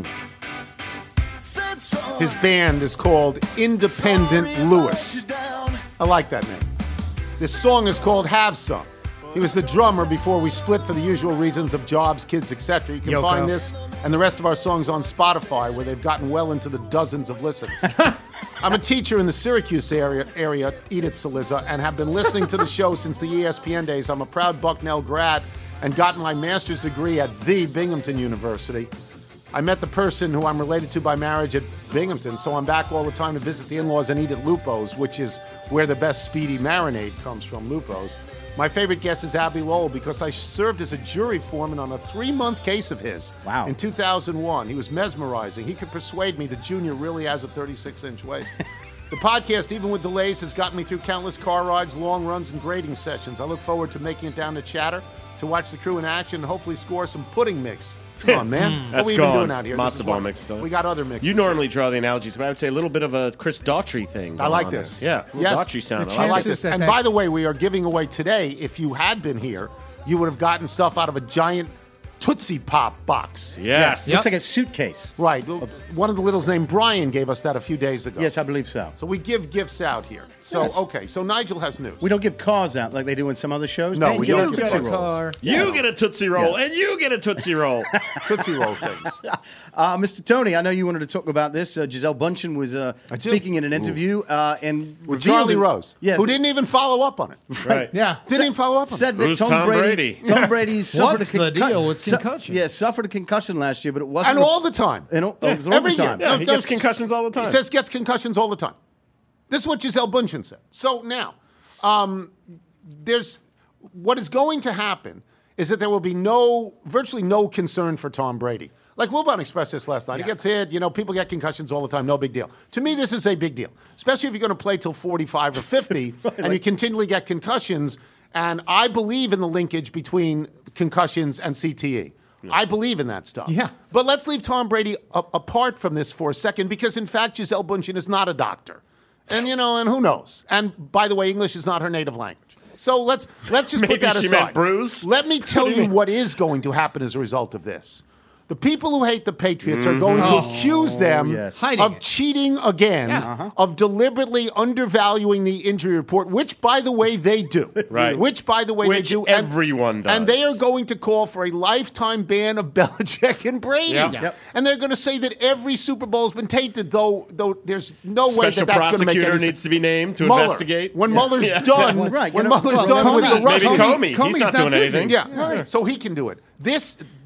S2: His band is called Independent Lewis. I like that name. This song is called Have Some. He was the drummer before we split for the usual reasons of jobs, kids, et cetera. You can
S6: Yoko.
S2: find this and the rest of our songs on Spotify, where they've gotten well into the dozens of listens. I'm a teacher in the Syracuse area, area, Edith Saliza, and have been listening to the show since the E S P N days. I'm a proud Bucknell grad and got my master's degree at the Binghamton University. I met the person who I'm related to by marriage at Binghamton, so I'm back all the time to visit the in-laws and eat at Lupo's, which is where the best speedy marinade comes from, Lupo's. My favorite guest is Abby Lowell because I served as a jury foreman on a three-month case of his.
S5: Wow.
S2: In two thousand one. He was mesmerizing. He could persuade me that Junior really has a thirty-six inch waist. The podcast, even with delays, has gotten me through countless car rides, long runs, and grading sessions. I look forward to making it down to Chatter to watch the crew in action and hopefully score some pudding mix. Come on, man. What
S3: That's
S2: are we even
S3: gone.
S2: doing out here? This
S3: Matzo
S2: is
S3: ball
S2: what-
S3: mix still.
S2: We got other mixes.
S3: You normally draw the analogies, but I would say a little bit of a Chris Daughtry thing.
S2: I
S3: going
S2: like
S3: on
S2: this.
S3: there. Yeah, a little
S2: Yes.
S3: Daughtry sound.
S6: The
S3: I
S2: I
S3: like
S2: like
S3: it.
S2: this.
S6: that
S2: And
S6: that-
S2: by the way, we are giving away today, if you had been here, you would have gotten stuff out of a giant Tootsie Pop box.
S3: Yes.
S5: Looks like a suitcase.
S2: Right. One of the littles named Brian gave us that a few days ago.
S5: Yes, I believe so.
S2: So we give gifts out here. So,
S5: Yes.
S2: okay. So Nigel has news.
S5: We don't give cars out like they do in some other shows.
S2: No,
S5: They
S2: we
S5: give
S2: don't
S5: out
S2: give
S5: Tootsie
S2: a
S5: Rolls.
S6: car.
S3: You get a Tootsie Roll,
S5: Yes.
S3: and you get a Tootsie Roll.
S2: Tootsie Roll things.
S5: Uh, Mister Tony, I know you wanted to talk about this. Uh, Giselle Bundchen was uh,
S2: I do.
S5: speaking in an interview uh, and
S2: With
S5: revealed
S2: Charlie
S5: in-
S2: Rose.
S5: Yes,
S2: Who didn't even follow up on it.
S3: Right.
S6: Yeah.
S2: Didn't even follow up on it.
S5: said that
S3: Who's
S5: Tom,
S3: Tom
S5: Brady,
S3: Brady?
S5: Tom Brady suffered
S6: What's
S5: a
S6: the
S5: concussion.
S6: deal with concussion?
S5: Yeah, suffered a concussion last year, but it wasn't
S2: And all the time.
S5: And all, oh, it was all
S2: Every
S5: the
S2: year.
S5: time.
S3: Yeah,
S2: No,
S3: he
S2: no,
S3: gets concussions all the time.
S2: He says gets concussions all the time. This is what Giselle Bundchen said. So now, um, there's what is going to happen is that there will be no, virtually no concern for Tom Brady. Like Wilbon expressed this last night. He gets hit, you know, people get concussions all the time, no big deal. To me, this is a big deal, especially if you're going to play till forty-five or fifty and you continually get concussions. And I believe in the linkage between concussions and C T E. I believe in that stuff.
S6: Yeah.
S2: But let's leave Tom Brady a- apart from this for a second, because in fact, Giselle Bundchen is not a doctor. And, you know, and who knows? And by the way, English is not her native language. So let's let's just put
S3: Maybe
S2: that
S3: she
S2: aside.
S3: meant bruise?
S2: Let me tell you what is going to happen as a result of this. The people who hate the Patriots are going to accuse them
S5: yes.
S6: Hiding
S2: of
S6: it.
S2: cheating again,
S6: Yeah. Uh-huh.
S2: of deliberately undervaluing the injury report, which, by the way, they do.
S3: Right.
S2: Which, by the way,
S3: Which
S2: they do. And-
S3: everyone does.
S2: And they are going to call for a lifetime ban of Belichick and Brady.
S3: Yep. Yep.
S2: And they're going to say that every Super Bowl has been tainted, though Though there's no way
S3: Special
S2: that that's going to make any
S3: prosecutor
S2: sense.
S3: needs to be named to
S2: Mueller.
S3: investigate.
S2: When Mueller's
S3: Yeah.
S2: done,
S5: Right,
S2: when
S5: you know,
S2: Mueller's
S5: well,
S2: done with
S6: Comey-
S2: the Russians.
S3: Maybe Comey.
S6: Comey's
S3: He's not,
S6: not
S3: doing
S6: busy.
S3: anything.
S2: Yeah, so he can do it. This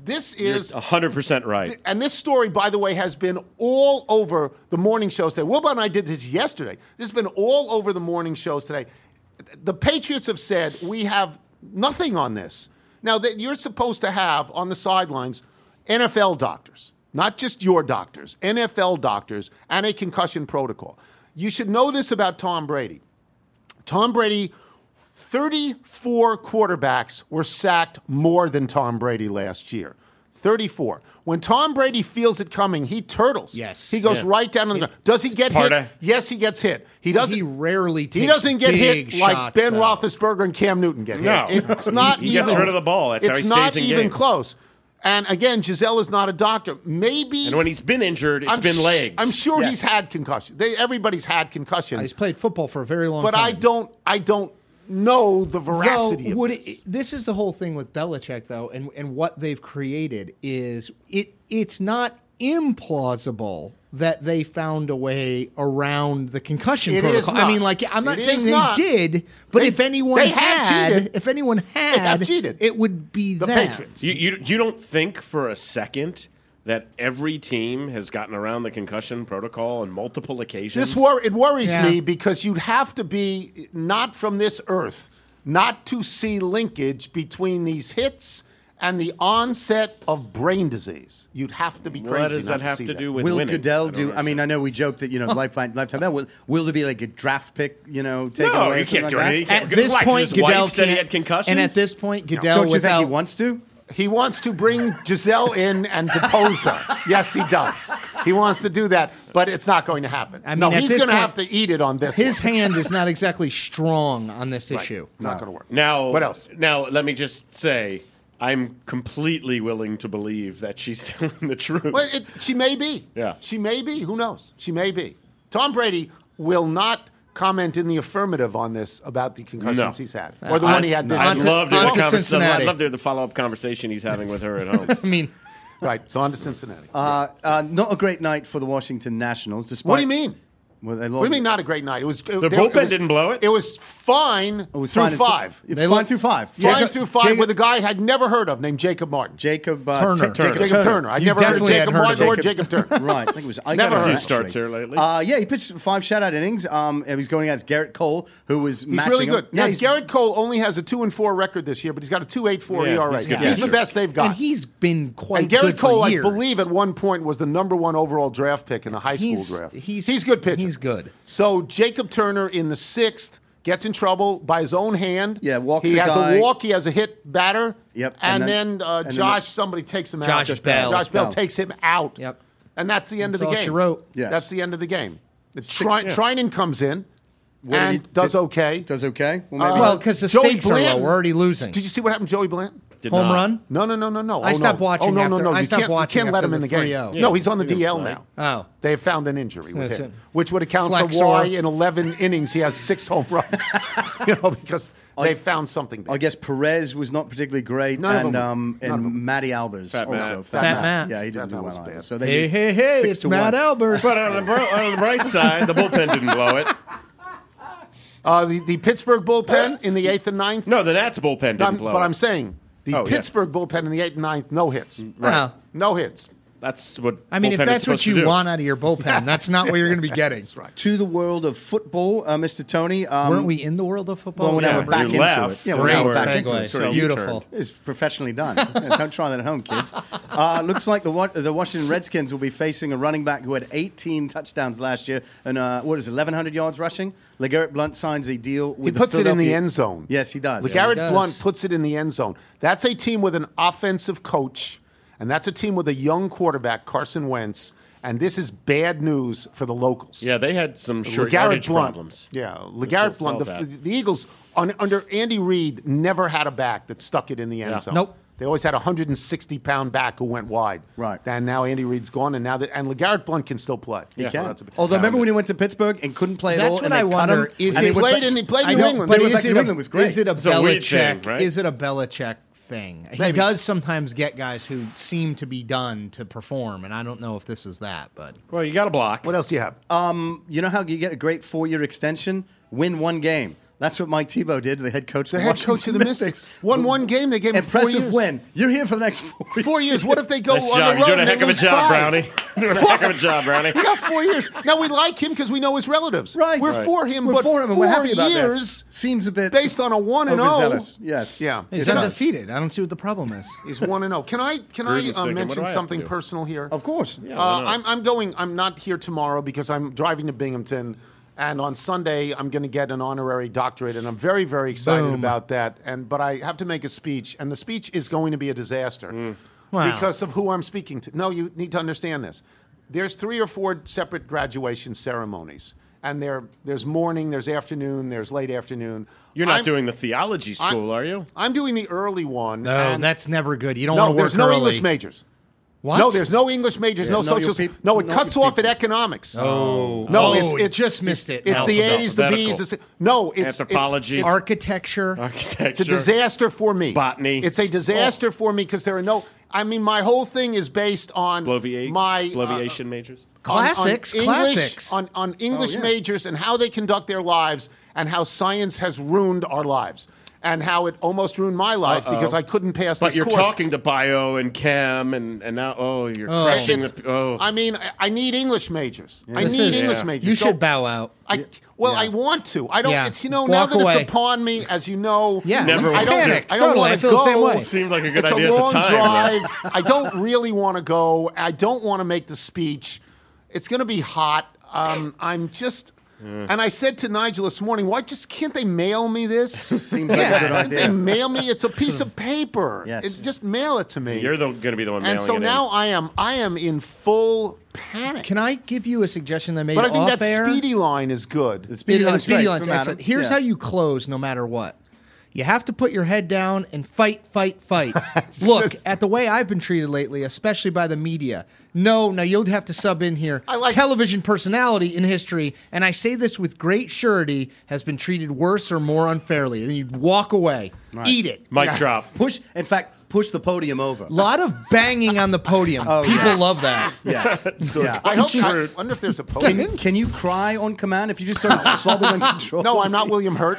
S2: This
S3: You're
S2: is
S3: one hundred percent right.
S2: And this story, by the way, has been all over the morning shows today. Wilbur and I did this yesterday. This has been all over the morning shows today. The Patriots have said, we have nothing on this. Now, that you're supposed to have on the sidelines N F L doctors, not just your doctors, N F L doctors, and a concussion protocol. You should know this about Tom Brady. Tom Brady, thirty-four quarterbacks were sacked more than Tom Brady last year. thirty-four. When Tom Brady feels it coming, he turtles.
S6: Yes.
S2: He goes
S3: Yeah.
S2: right down on the ground. Does he get
S3: part
S2: hit?
S3: of-
S2: Yes, he gets hit. He doesn't.
S6: He rarely takes
S2: He doesn't get
S6: big
S2: hit like
S6: shots,
S2: Ben
S6: though.
S2: Roethlisberger and Cam Newton get hit.
S3: No.
S2: It's not
S3: He
S2: even.
S3: gets rid of the ball. That's how
S2: it's
S3: he
S2: not
S3: stays in
S2: even
S3: games.
S2: close. And again, Giselle is not a doctor. Maybe.
S3: And when he's been injured, it's
S2: I'm
S3: been
S2: sh-
S3: legs.
S2: I'm sure
S5: Yes.
S2: he's had concussions. They, everybody's had concussions.
S6: He's played football for a very long
S2: but
S6: time.
S2: I don't. I don't know the veracity
S6: Though,
S2: of
S6: would
S2: this.
S6: it, this is the whole thing with Belichick, though, and, and what they've created is it. It's not implausible that they found a way around the concussion
S2: It is
S6: protocol. I
S2: not.
S6: mean, like I'm not
S2: It
S6: saying
S2: is
S6: they
S2: not.
S6: did, but
S2: They-
S6: if anyone
S2: they have
S6: had,
S2: cheated.
S6: if anyone
S2: have
S6: had,
S2: cheated.
S6: it would be
S2: The
S6: them.
S2: Patriots.
S3: You, you you don't think for a second that every team has gotten around the concussion protocol on multiple occasions?
S2: This wor- it worries
S6: Yeah.
S2: me because you'd have to be not from this earth not to see linkage between these hits and the onset of brain disease. You'd have to be crazy.
S3: What does
S2: not
S3: that have
S2: see
S3: to
S2: that.
S3: do with
S5: Will
S3: winning?
S5: Goodell
S3: I don't
S5: do? I mean, I know we joke that you know lifetime lifetime ban. Will, will there be like a draft pick? You know, taken
S3: No,
S5: away?
S3: you
S5: or something
S3: can't do
S5: like that?
S3: anything.
S6: At this
S3: Why, 'cause
S6: point,
S3: his wife
S6: Goodell
S3: said he
S6: can't-
S3: had concussions?
S6: and at this point, Goodell
S5: Don't you
S6: without
S5: think he wants to?
S2: He wants to bring Giselle in and depose her. Yes, he does. He wants to do that, but it's not going to happen.
S6: I mean,
S2: no,
S6: at
S2: he's
S6: this
S2: going to
S6: point,
S2: have to eat it on this
S6: his
S2: one.
S6: hand is not exactly strong on this
S2: Right.
S6: issue.
S2: It's not going to work.
S3: Now,
S2: What else?
S3: Now, let me just say, I'm completely willing to believe that she's telling the truth.
S2: Well, it, she may be.
S3: Yeah.
S2: She may be. Who knows? She may be. Tom Brady will not comment in the affirmative on this about the concussions
S3: No.
S2: he's had or the
S6: Uh,
S2: one he had this
S6: on
S3: I'd
S2: year.
S6: to-
S3: love to hear
S6: on
S3: the
S6: to
S3: conversation.
S6: Cincinnati.
S3: I'd love to hear the follow-up conversation he's having with her at home.
S6: I mean,
S2: Right. So on to Cincinnati.
S5: Uh, uh, not a great night for the Washington Nationals. Despite
S2: what do you mean?
S5: Well, they
S2: What do
S5: lost.
S2: you mean not a great night? It was
S3: The
S2: there-
S3: bullpen
S2: it was-
S3: didn't blow it?
S2: It was fine
S5: It was
S2: through
S5: fine until-
S2: five.
S5: It's
S6: They
S5: fine
S6: looked-
S5: through five.
S2: Fine
S5: Jacob-
S2: through five
S5: Jacob-
S2: with a guy I'd never heard of named Jacob Martin.
S5: Jacob uh,
S6: Turner.
S5: Ta-
S6: Turner.
S5: Jacob
S2: Jacob Turner. I'd
S6: You
S2: never heard of
S6: definitely
S2: Jacob
S6: hadn't heard
S2: Martin
S6: of
S2: or
S5: Jacob-
S2: Jacob Turner.
S5: Right, I think it was. I
S2: Never
S5: got it
S2: heard.
S3: A few starts
S5: actually.
S3: here lately.
S5: Uh, yeah, he pitched five shutout innings. Um, and he's going against Garrett Cole, who was
S2: He's
S5: matching
S2: really
S5: him.
S2: good. Yeah,
S5: he's-
S2: Garrett Cole only has a two and four record this year, but he's got a two eight four
S3: Yeah,
S2: E R A.
S3: he's good.
S2: He's
S5: Yeah.
S2: the best they've got.
S6: and he's been quite
S2: And Garrett
S6: good
S2: Cole,
S6: for
S2: I
S6: years.
S2: believe, at one point was the number one overall draft pick in the high school
S6: He's-
S2: draft.
S6: he's-
S2: he's good pitcher.
S6: he's good.
S2: So Jacob Turner in the sixth gets in trouble by his own hand.
S5: Yeah, walks
S2: He
S5: a
S2: has
S5: guy.
S2: a walk. He has a hit batter.
S5: Yep,
S2: And,
S5: and
S2: then,
S5: then-
S2: uh,
S5: and then
S2: Josh,
S5: the-
S2: somebody takes him out.
S6: Josh Bell.
S2: Josh Bell
S5: Bell.
S2: takes him out.
S6: Yep.
S2: And that's the end
S6: That's
S2: of the
S6: all
S2: game.
S6: she wrote.
S5: Yes.
S2: That's the end of the game. It's Tri-
S3: yeah.
S2: Trinan comes in
S5: What did
S2: and
S5: he-
S2: does
S5: did-
S2: okay.
S5: Does okay. Well,
S2: Uh,
S5: maybe.
S6: Well, because the
S2: Joey
S6: stakes are low.
S2: Blanton-
S6: We're already losing.
S2: Did you see what happened to Joey Blanton?
S3: Did
S6: Home
S3: not.
S6: run?
S2: No, no, no, no, no.
S6: I
S2: oh,
S6: stopped
S2: no.
S6: watching
S2: Oh, no, no,
S6: after-
S2: no.
S6: I
S2: You
S6: stopped
S2: can't, you
S6: watching
S2: can't let
S6: after
S2: him in
S6: the
S2: the game.
S6: three oh.
S2: No, he's on the
S3: He
S2: D L
S3: didn't
S2: now.
S6: Oh.
S2: They have found an injury with
S6: Listen.
S2: him, which would account for
S6: Flexor.
S2: why in eleven innings he has six home runs. you know, because they found something.
S5: I
S2: Big.
S5: guess Perez was not particularly great,
S2: None of
S5: and
S2: them.
S5: um,
S2: None of
S5: and
S2: them.
S5: Matty Albers
S3: Fat
S5: also.
S3: Matt.
S6: Fat Matt.
S5: Yeah, he didn't
S2: Fat
S5: do
S2: Matt
S5: well
S2: was
S5: either.
S2: bad.
S5: So they
S6: Hey,
S5: used
S6: hey, hey!
S5: six
S6: It's
S5: to
S6: Matt
S5: one.
S6: Albert.
S3: But on the, bro- on the bright side, the bullpen didn't blow it.
S2: Uh, the, the Pittsburgh bullpen in the eighth and ninth.
S3: No, the Nats bullpen didn't
S2: I'm-
S3: blow
S2: but
S3: it.
S2: I'm saying the
S3: Oh, yeah.
S2: Pittsburgh bullpen in the eighth and ninth, no hits.
S6: Wow.
S2: No hits.
S3: That's what
S6: I mean, if
S3: bullpen is
S6: that's what
S3: supposed to
S6: you
S3: do.
S6: want out of your bullpen, that's not what you're going to be getting.
S2: That's right.
S5: To the world of football, uh, Mister Tony. Um,
S6: Weren't we in the world of football?
S5: Well, now
S3: Yeah,
S5: we're back
S3: you
S5: into
S3: left.
S5: it. Yeah,
S3: and
S5: we're
S6: Great
S5: now
S3: now
S5: back
S3: we're
S5: into
S6: segue.
S5: it.
S3: sort of
S5: So
S6: Beautiful.
S3: U-turned.
S5: It's professionally done. Yeah, don't try that at home, kids. Uh, looks like the Wa- the Washington Redskins will be facing a running back who had eighteen touchdowns last year and uh, what is it, eleven hundred yards rushing. LeGarrette Blunt signs a deal with
S2: He
S5: the
S2: puts it in the
S5: Philadelphia-
S2: end zone.
S5: Yes, he does.
S2: LeGarrette
S6: Yeah, he does.
S2: Blunt puts it in the end zone. That's a team with an offensive coach, and that's a team with a young quarterback, Carson Wentz. And this is bad news for the locals.
S3: Yeah, they had some short
S2: LeGarrette
S3: yardage
S2: Blunt.
S3: problems.
S2: Yeah,
S3: This
S2: LeGarrette
S3: will
S2: Blunt. The,
S3: solve
S2: the Eagles on, under Andy Reid never had a back that stuck it in the end
S3: Yeah.
S2: zone.
S6: Nope.
S2: They always had a one hundred sixty pound back who went wide.
S5: Right.
S2: And now Andy Reid's gone, and now that and LeGarrette Blunt can still play.
S5: He
S3: Yeah.
S5: can.
S2: So that's a big-
S5: Although remember
S3: Pound
S5: when
S3: it.
S5: he went to Pittsburgh and couldn't play at
S6: That's
S5: all,
S6: what
S5: and
S6: I
S5: they cut
S6: wonder,
S5: him,
S6: is
S5: and
S6: it-
S5: they
S2: He played
S5: went
S2: in-
S5: back-
S2: he played
S5: I
S2: New
S5: know,
S2: England.
S5: But
S6: But
S5: he went
S6: is
S5: back to
S6: it,
S5: New
S6: a,
S5: England was great.
S6: is it a
S3: It's a weird
S6: Belichick?
S3: thing, right?
S6: Is it a Belichick thing? He
S2: Maybe.
S6: does sometimes get guys who seem to be done to perform, and I don't know if this is that, but
S3: Well, you got to block.
S2: What else do you have?
S5: Um, you know how you get a great four-year extension? Win one game. That's what Mike Tebow did, the head coach
S2: The
S5: of
S2: head
S5: Washington
S2: coach of the Mystics. Won one game, they gave him four
S5: Impressive
S2: years.
S5: win. You're here for the next four years.
S2: Four years. What if they go
S3: Nice
S2: on
S3: job.
S2: the
S3: You're
S2: road
S3: doing a
S2: and
S3: heck
S2: they
S3: of a
S2: lose
S3: job,
S2: five?
S3: Brownie. Doing a heck of a job, Brownie.
S2: He got four years. Now, we like him because we know his relatives.
S5: Right.
S2: We're
S5: Right.
S2: for him,
S5: We're
S2: but
S5: for him, and
S2: four
S5: we're happy about
S2: years
S5: this. Seems a bit
S2: based on a one and oh.
S5: overzealous. Yes.
S2: Yeah.
S6: He's
S2: it does.
S6: undefeated. I don't see what the problem is.
S2: He's one and oh. Can I can I
S3: Gruden's
S2: uh,
S3: thinking, what
S2: mention
S3: do I have to
S2: something
S3: do?
S2: personal here?
S5: Of course.
S3: Yeah,
S2: Uh,
S3: why not?
S2: I'm I'm going. I'm not here tomorrow because I'm driving to Binghamton, and on Sunday I'm going to get an honorary doctorate, and I'm very very excited
S6: Boom.
S2: about that. And but I have to make a speech, and the speech is going to be a disaster
S3: Mm.
S6: Wow.
S2: because of who I'm speaking to. No, you need to understand this. There's three or four separate graduation ceremonies, and there there's morning, there's afternoon, there's late afternoon.
S3: You're not
S2: I'm-
S3: doing the theology
S2: I'm-
S3: school, are you?
S2: I'm doing the early one.
S6: No,
S2: and
S6: that's never good. You don't
S2: no,
S6: want to work
S2: there's no
S6: early.
S2: English majors.
S6: What?
S2: No, there's no English majors,
S5: Yeah,
S2: no
S5: know your
S2: social.
S5: peop-
S2: no, it
S5: know
S2: cuts
S5: your
S2: off at
S5: people.
S2: economics.
S6: Oh,
S2: no,
S6: oh,
S2: it's it's
S6: just missed it.
S2: It's
S6: No.
S2: the
S3: Alphabet-
S2: A's, the B's.
S3: alphabetical.
S2: It's, no, it's
S3: Anthropology.
S2: It's, it's,
S6: Architecture.
S3: Architecture.
S2: it's a disaster for me.
S3: Botany.
S2: It's a disaster for me because there are no. I mean, my whole thing is based on
S3: Bloviate,
S2: my uh,
S3: bloviation majors.
S2: on- on
S6: Classics,
S2: English,
S6: classics.
S2: on on English
S5: Oh, yeah.
S2: majors and how they conduct their lives and how science has ruined our lives and how it almost ruined my life
S3: Uh-oh.
S2: because I couldn't pass
S3: But
S2: this
S3: you're
S2: course.
S3: talking to bio and chem, and, and now, oh, you're
S6: Oh.
S3: crashing
S2: It's-
S3: the. Oh.
S2: I mean, I, I need English majors. I
S6: This
S2: need
S6: is-
S2: English
S3: Yeah.
S2: majors.
S6: You
S2: So
S6: should bow out.
S2: I well,
S5: Yeah.
S2: I want to. I don't.
S6: Yeah.
S2: It's you know now
S6: Walk
S2: that
S6: away.
S2: it's upon me, as you know.
S6: Yeah,
S3: Never
S2: I don't.
S6: panic.
S2: I don't
S6: Totally.
S2: want
S6: I
S2: to
S6: feel
S2: go.
S6: the same way.
S3: Seemed like a good
S2: it's
S3: idea
S2: a
S3: at the
S2: long
S3: time,
S2: drive. I don't really want to go. I don't want to make the speech. It's going to be hot. Um, I'm just. And I said to Nigel this morning, why just can't they mail me this?
S5: Seems like a good
S2: Why don't they
S5: idea.
S2: mail me? It's a piece of paper.
S5: Yes.
S2: It, just mail it to me.
S3: You're going to be the one mailing
S2: and so
S3: it
S2: now
S3: in.
S2: I am. I am in full panic.
S6: Can I give you a suggestion that I made
S2: But I think
S6: off
S2: that
S6: air?
S2: speedy line is good.
S5: The speedy
S6: Speedy,
S5: line's
S6: speedy
S5: great
S6: line's
S5: from Adam.
S6: excellent. Here's
S5: Yeah.
S6: how you close no matter what. You have to put your head down and fight, fight, fight. Look,
S2: just-
S6: at the way I've been treated lately, especially by the media. No, now you'll have to sub in here.
S2: I like-
S6: Television personality in history, and I say this with great surety, has been treated worse or more unfairly. And then you walk away. Eat it.
S3: Mic drop.
S5: Push. In fact, push the podium over.
S6: A lot of banging on the podium.
S5: Oh,
S6: People
S5: yes.
S6: love that.
S5: Yes. yeah.
S2: I hope. I wonder if there's a podium.
S5: Can, can you cry on command if you just started sobbing on control?
S2: No, I'm not William Hurt.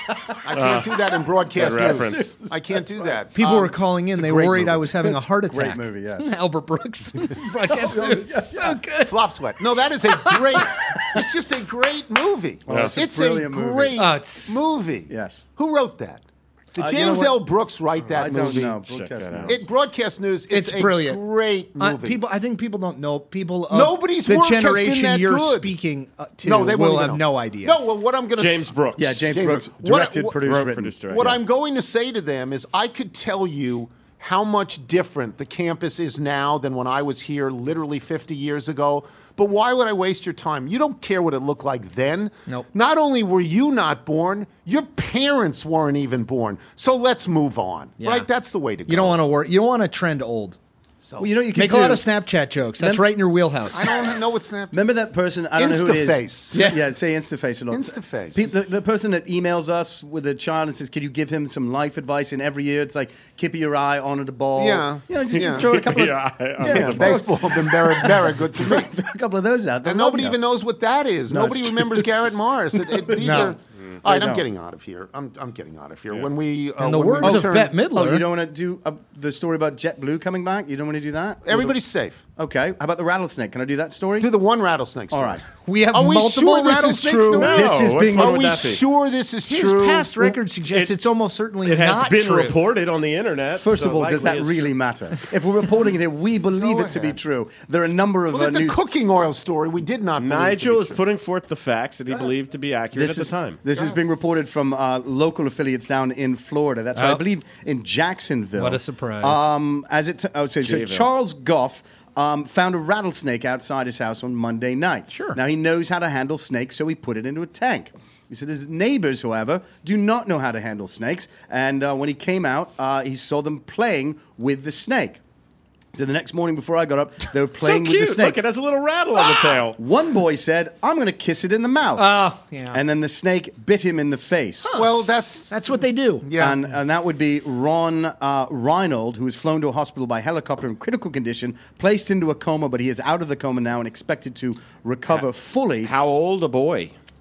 S2: I can't do that in broadcast
S3: Good
S2: news.
S3: reference.
S2: I can't do that.
S6: People
S2: Um,
S6: were calling in.
S2: it's a
S6: They
S2: great
S6: worried
S2: movie.
S6: I was having a
S5: It's
S6: heart
S5: a
S6: attack.
S5: great movie, yes.
S6: Albert Brooks. Broadcast news. So good.
S2: Flop Sweat. No, that is a great. It's just a great movie.
S5: it's a
S2: it's a
S5: brilliant movie.
S2: great
S6: Oh, it's-
S2: movie.
S5: Yes.
S2: Who wrote that? Did
S5: Uh, you
S2: James
S5: know what?
S2: L. Brooks write that
S5: I don't
S2: movie?
S5: know.
S3: Check
S5: Broadcast
S3: that out.
S5: news.
S2: It broadcast news. It's,
S6: It's
S2: a
S6: brilliant.
S2: great
S6: Uh,
S2: movie.
S6: people, I think people don't know. People, of
S2: Nobody's
S6: the
S2: work has been
S6: generation
S2: that
S6: you're
S2: good.
S6: speaking uh, to
S2: no, they won't
S6: will
S2: even
S6: have
S2: know.
S6: no idea.
S2: No, well, what I'm going to
S3: James Brooks.
S5: Yeah, James,
S2: James
S5: Brooks
S2: Brooks. What-
S5: directed,
S2: what-
S5: produced,
S3: Wrote,
S5: written.
S3: produced, directed.
S2: What
S3: Yeah.
S2: I'm going to say to them is I could tell you how much different the campus is now than when I was here literally fifty years ago. But why would I waste your time? You don't care what it looked like then.
S6: Nope.
S2: Not only were you not born, your parents weren't even born. So let's move on.
S6: Yeah.
S2: Right? That's the way to go.
S6: You don't want to work. You don't want to trend old.
S5: Well, you know what you can
S6: Make
S5: do?
S6: a lot of Snapchat jokes. That's
S5: Mem-
S6: right in your wheelhouse.
S2: I don't know what's happening.
S5: Remember that person? I don't know who it is.
S2: Instaface.
S5: Yeah, yeah. Say Instaface a lot.
S2: Instaface.
S5: Pe- The, the person that emails us with a child and says, "Can you give him some life advice?" And every year it's like, "Keep your eye on the ball."
S2: Yeah.
S5: you know, just
S2: Yeah.
S5: throw a couple of
S3: Your eye on
S5: yeah,
S3: the
S5: throw a-
S2: Baseball been very, very good to me.
S5: throw a couple of those out.
S2: And nobody even knows what that is.
S5: No,
S2: Nobody
S5: it's
S2: remembers
S5: true.
S2: Garrett Morris. It, it, these
S6: No.
S2: are. All right,
S5: They
S2: I'm
S5: don't.
S2: getting out of here. I'm, I'm getting out of here. When we, uh,
S6: In the
S2: when we
S6: words of
S2: return-
S6: Bette Midler,
S5: Oh, you don't want to do uh, the story about JetBlue coming back? You don't want to do that?
S2: everybody's safe.
S5: Okay. How about the rattlesnake? Can I do that story?
S2: Do the one rattlesnake story.
S5: All right.
S6: we have
S2: Are we
S6: multiple
S2: sure this is
S6: rattlesnake
S2: true?
S6: stories.
S3: No.
S5: This is
S3: what
S5: being.
S3: fun
S2: Are
S3: would
S2: we
S3: that be?
S2: sure this is
S6: His
S2: true?
S6: past record suggests
S3: It-
S6: it's almost certainly
S3: It has
S6: not
S3: been
S6: true.
S3: reported on the internet.
S5: First
S3: so
S5: of all, does
S3: likely
S5: that
S3: it's
S5: really
S3: true.
S5: matter? If we're reporting it here, we believe
S2: Go
S5: it to be
S2: ahead.
S5: true. There are a number of
S2: Well,
S5: uh,
S2: the
S5: news.
S2: cooking oil story we did not. believe to
S3: Nigel
S2: be
S3: is
S2: true.
S3: putting forth the facts that he believed to be accurate
S5: This
S3: at
S5: is,
S3: the time.
S5: this is being reported from uh, local affiliates down in Florida. That's right, I
S6: Oh.
S5: believe in Jacksonville.
S6: What a surprise.
S5: Um, as it, t- oh, so, so
S3: Jayville.
S5: Charles Goff um, found a rattlesnake outside his house on Monday night.
S6: Sure.
S5: Now he knows how to handle snakes, so he put it into a tank. He said his neighbors, however, do not know how to handle snakes, and uh, when he came out, uh, he saw them playing with the snake. So the next morning before I got up, they were playing
S3: so
S5: with
S3: cute.
S5: the snake.
S3: Look, it has a little rattle on the tail.
S5: One boy said, "I'm going to kiss it in the mouth."
S6: Oh, yeah.
S5: And then the snake bit him in the face.
S2: Well, that's
S6: That's what they do.
S2: yeah.
S5: And, and that would be Ron uh, Reinold, who was flown to a hospital by helicopter in critical condition, placed into a coma, but he is out of the coma now and expected to recover fully.
S3: How old a boy?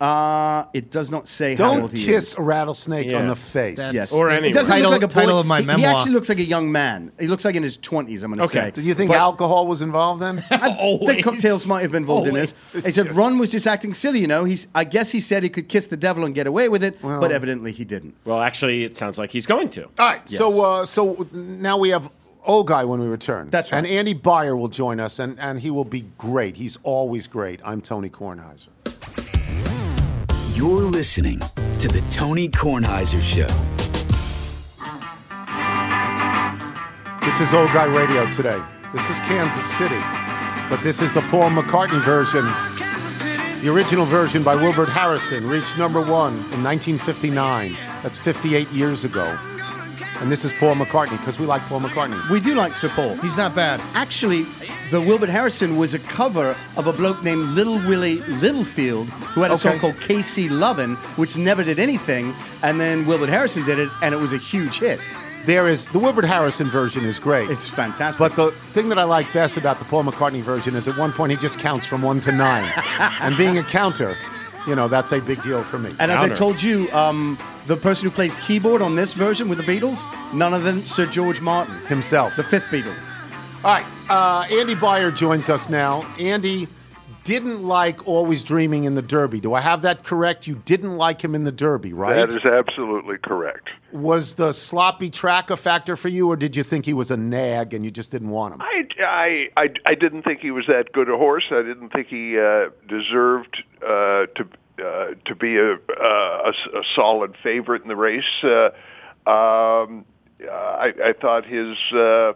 S5: Uh, it does not say how
S2: Don't
S5: old he
S2: kiss
S5: is.
S2: a rattlesnake
S3: Yeah.
S2: on the face.
S5: Yes.
S3: Or
S5: it
S3: anywhere.
S5: doesn't
S6: Title-
S5: look like a boy.
S6: title of my
S5: he, he
S6: memoir.
S5: actually looks like a young man. He looks like in his twenties, I'm going to
S3: Okay.
S5: say.
S2: Do you think
S5: But
S2: alcohol was involved then?
S5: I think
S6: Always.
S5: cocktails might have been involved in
S6: Always.
S5: this. He said Ron was just acting silly, you know. He's, I guess he said he could kiss the devil and get away with it, but evidently he didn't.
S3: Well, actually, it sounds like he's going to.
S2: All right.
S5: Yes.
S2: So uh, so now we have old guy when we return.
S5: That's right.
S2: And Andy Byer will join us, and, and he will be great. He's always great. I'm Tony Kornheiser.
S7: You're listening to The Tony Kornheiser Show.
S2: This is Old Guy Radio today. This is Kansas City, but this is the Paul McCartney version. The original version by Wilbert Harrison reached number one in nineteen fifty-nine. That's fifty-eight years ago. And this is Paul McCartney, because we like Paul McCartney.
S5: We do like Sir Paul.
S6: He's not bad.
S5: Actually, the Wilbert Harrison was a cover of a bloke named Little Willie Littlefield, who had a
S2: Okay.
S5: song called K C Lovin', which never did anything, and then Wilbert Harrison did it, and it was a huge hit.
S2: There is, the Wilbert Harrison version is great.
S5: It's fantastic.
S2: But the thing that I like best about the Paul McCartney version is at one point he just counts from one to nine. And being a counter, you know, that's a big deal for me.
S5: And as I
S3: Counter.
S5: told you, um, the person who plays keyboard on this version with the Beatles, none other than Sir George Martin,
S2: Himself.
S5: the fifth Beatle.
S2: All right, uh, Andy Byer joins us now. Andy didn't like Always Dreaming in the Derby. Do I have that correct? You didn't like him in the Derby, right?
S8: That is absolutely correct.
S2: Was the sloppy track a factor for you, or did you think he was a nag and you just didn't want him?
S8: I, I, I, I didn't think he was that good a horse. I didn't think he uh, deserved uh, to uh, to be a, a, a solid favorite in the race. Uh, um, I, I thought his, uh,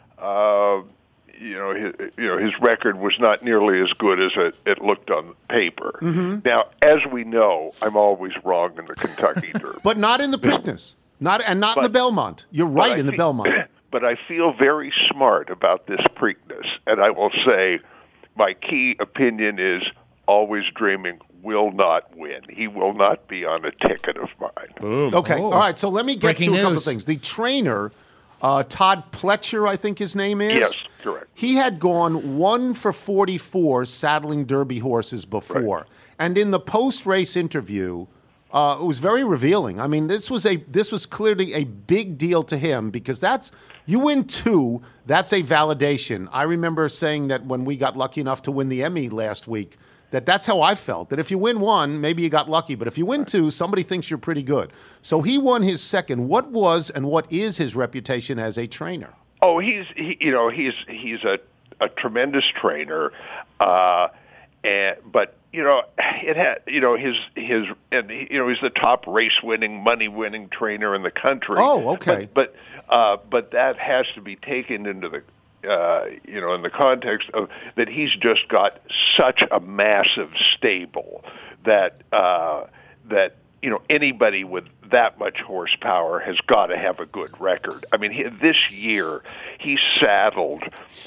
S8: uh, you know, his, you know, his record was not nearly as good as it, it looked on paper.
S2: Mm-hmm.
S8: Now, as we know, I'm always wrong in the Kentucky Derby.
S2: But not in the Preakness. Not and not in the
S8: But-
S2: Belmont. You're
S8: But
S2: right
S8: I
S2: in the
S8: think-
S2: Belmont.
S8: But I feel very smart about this Preakness, and I will say my key opinion is Always Dreaming will not win. He will not be on a ticket of mine.
S2: Okay.
S6: Oh.
S2: All right. So let me get
S6: Breaking
S2: to a couple
S6: news.
S2: of things. The trainer, uh, Todd Pletcher, I think his name is.
S8: Yes, correct.
S2: He had gone one for forty-four saddling Derby horses before,
S8: Right.
S2: and in the post-race interview, uh, it was very revealing. I mean, this was a this was clearly a big deal to him because that's you win two, that's a validation. I remember saying that when we got lucky enough to win the Emmy last week. That that's how I felt. That if you win one, maybe you got lucky. But if you win two, somebody thinks you're pretty good. So he won his second. What was and what is his reputation as a trainer?
S8: Oh, he's he, you know he's he's a, a tremendous trainer, uh, and but you know it had you know his his and he, you know he's the top race winning, money winning trainer in the country.
S2: Oh, okay.
S8: But but, uh, but that has to be taken into the. Uh, you know, in the context of that, he's just got such a massive stable that uh, that you know anybody with that much horsepower has got to have a good record. I mean, he, this year he saddled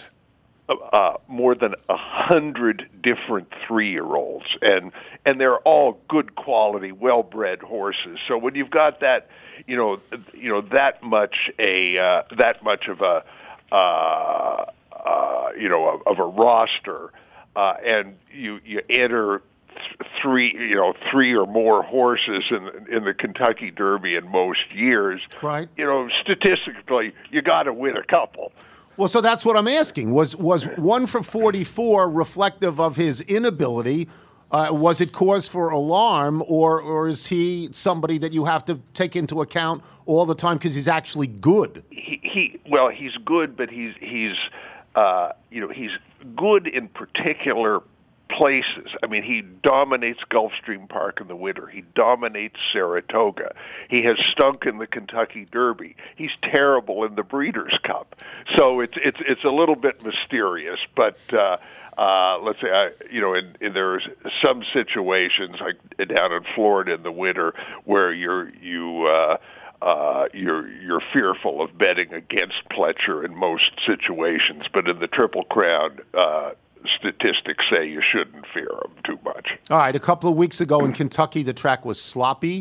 S8: uh, more than a hundred different three-year-olds, and and they're all good quality, well-bred horses. So when you've got that, you know, you know that much a uh, that much of a Uh, uh, you know, of, of a roster, uh, and you you enter th- three, you know, three or more horses in in the Kentucky Derby in most years.
S2: Right.
S8: You know, statistically, you got to win a couple.
S2: Well, so that's what I'm asking. Was was one for forty-four reflective of his inability? Uh, was it cause for alarm, or or is he somebody that you have to take into account all the time because he's actually good?
S8: He, he well, he's good, but he's he's uh, you know he's good in particular places. I mean, he dominates Gulfstream Park in the winter. He dominates Saratoga. He has stunk in the Kentucky Derby. He's terrible in the Breeders' Cup. So it's it's it's a little bit mysterious, but. Uh, Uh, let's say, I, you know, in, in there's some situations like down in Florida in the winter where you're you uh, uh, you're you're fearful of betting against Pletcher in most situations, but in the Triple Crown, uh, statistics say you shouldn't fear him too much.
S2: All right, a couple of weeks ago in Kentucky, the track was sloppy.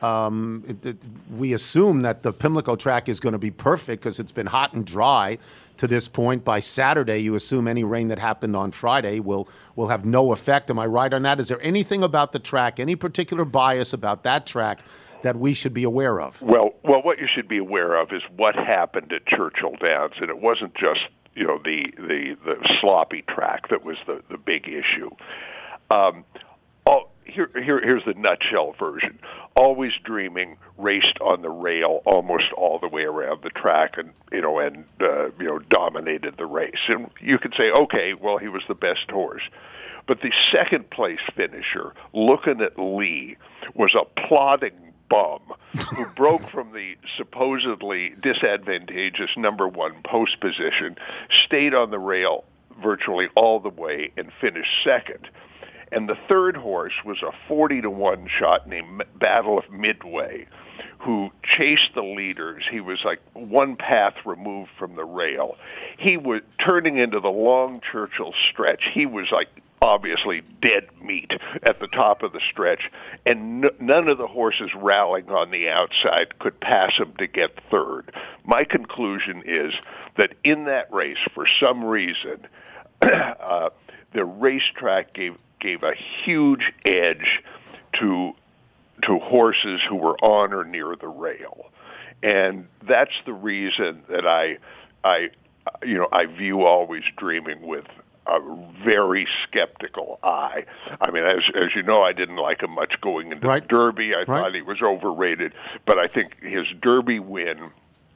S2: Um, it, it, we assume that the Pimlico track is going to be perfect because it's been hot and dry to this point. By Saturday, you assume any rain that happened on Friday will will have no effect. Am I right on that? Is there anything about the track, any particular bias about that track that we should be aware of?
S8: Well, well, what you should be aware of is what happened at Churchill Downs, and it wasn't just you know the the, the sloppy track that was the, the big issue. Um, all, here, here, here's the nutshell version. Always Dreaming raced on the rail almost all the way around the track, and you know, and uh, you know, dominated the race. And you could say, okay, well, he was the best horse. But the second place finisher, Looking at Lee, was a plodding bum who broke from the supposedly disadvantageous number one post position, stayed on the rail virtually all the way, and finished second. And the third horse was a forty to one shot named Battle of Midway, who chased the leaders. He was like one path removed from the rail. He was turning into the long Churchill stretch. He was like obviously dead meat at the top of the stretch, and n- none of the horses rallying on the outside could pass him to get third. My conclusion is that in that race, for some reason, uh, the racetrack gave gave a huge edge to to horses who were on or near the rail, and that's the reason that I I you know I view Always Dreaming with a very skeptical eye. I mean, as as you know, I didn't like him much going into
S2: right.
S8: the Derby. I
S2: right.
S8: thought he was overrated, but I think his Derby win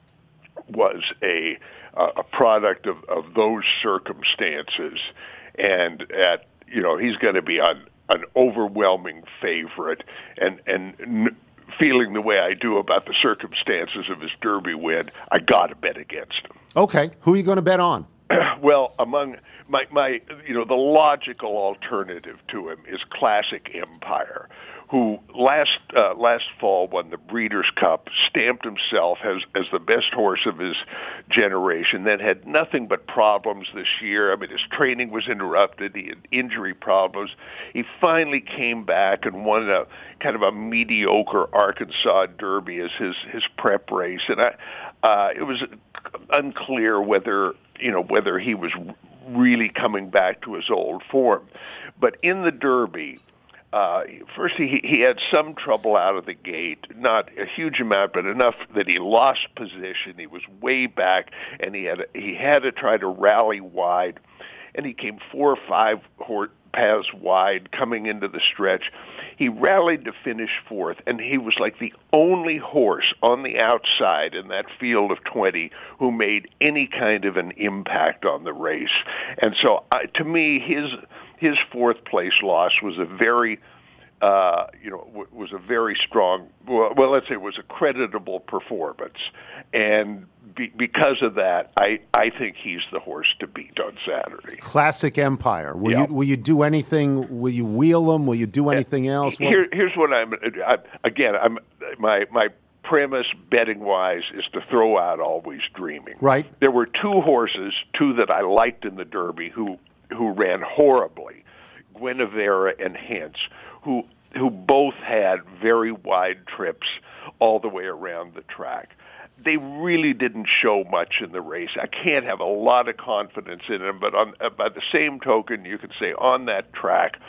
S8: was a uh, a product of, of those circumstances, and at you know he's going to be an an overwhelming favorite, and and. N- feeling the way I do about the circumstances of his Derby win, I got to bet against him.
S2: Okay, who are you going to bet on?
S8: Well, among my, my, you know, the logical alternative to him is Classic Empire, who last uh, last fall won the Breeders' Cup, stamped himself as as the best horse of his generation, then had nothing but problems this year. I mean, his training was interrupted. He had injury problems. He finally came back and won a kind of a mediocre Arkansas Derby as his his prep race, and I, uh, it was unclear whether you know whether he was really coming back to his old form. But in the Derby, Uh, first, he, he had some trouble out of the gate, not a huge amount, but enough that he lost position. He was way back, and he had he had to try to rally wide, and he came four or five hor- paths wide coming into the stretch. He rallied to finish fourth, and he was like the only horse on the outside in that field of twenty who made any kind of an impact on the race. And so, uh, to me, his his fourth place loss was a very, uh, you know, w- was a very strong. Well, well, let's say it was a creditable performance, and be- because of that, I, I think he's the horse to beat on Saturday.
S2: Classic Empire. Will
S8: Yeah.
S2: you will you do anything? Will you wheel him? Will you do anything else? What-
S8: Here, here's what I'm. I, again, I'm my my premise betting wise is to throw out Always Dreaming.
S2: Right.
S8: There were two horses, two that I liked in the Derby, who who ran horribly, Guinevere and Hence, who who both had very wide trips all the way around the track. They really didn't show much in the race. I can't have a lot of confidence in them, but on, uh, by the same token, you could say on that track,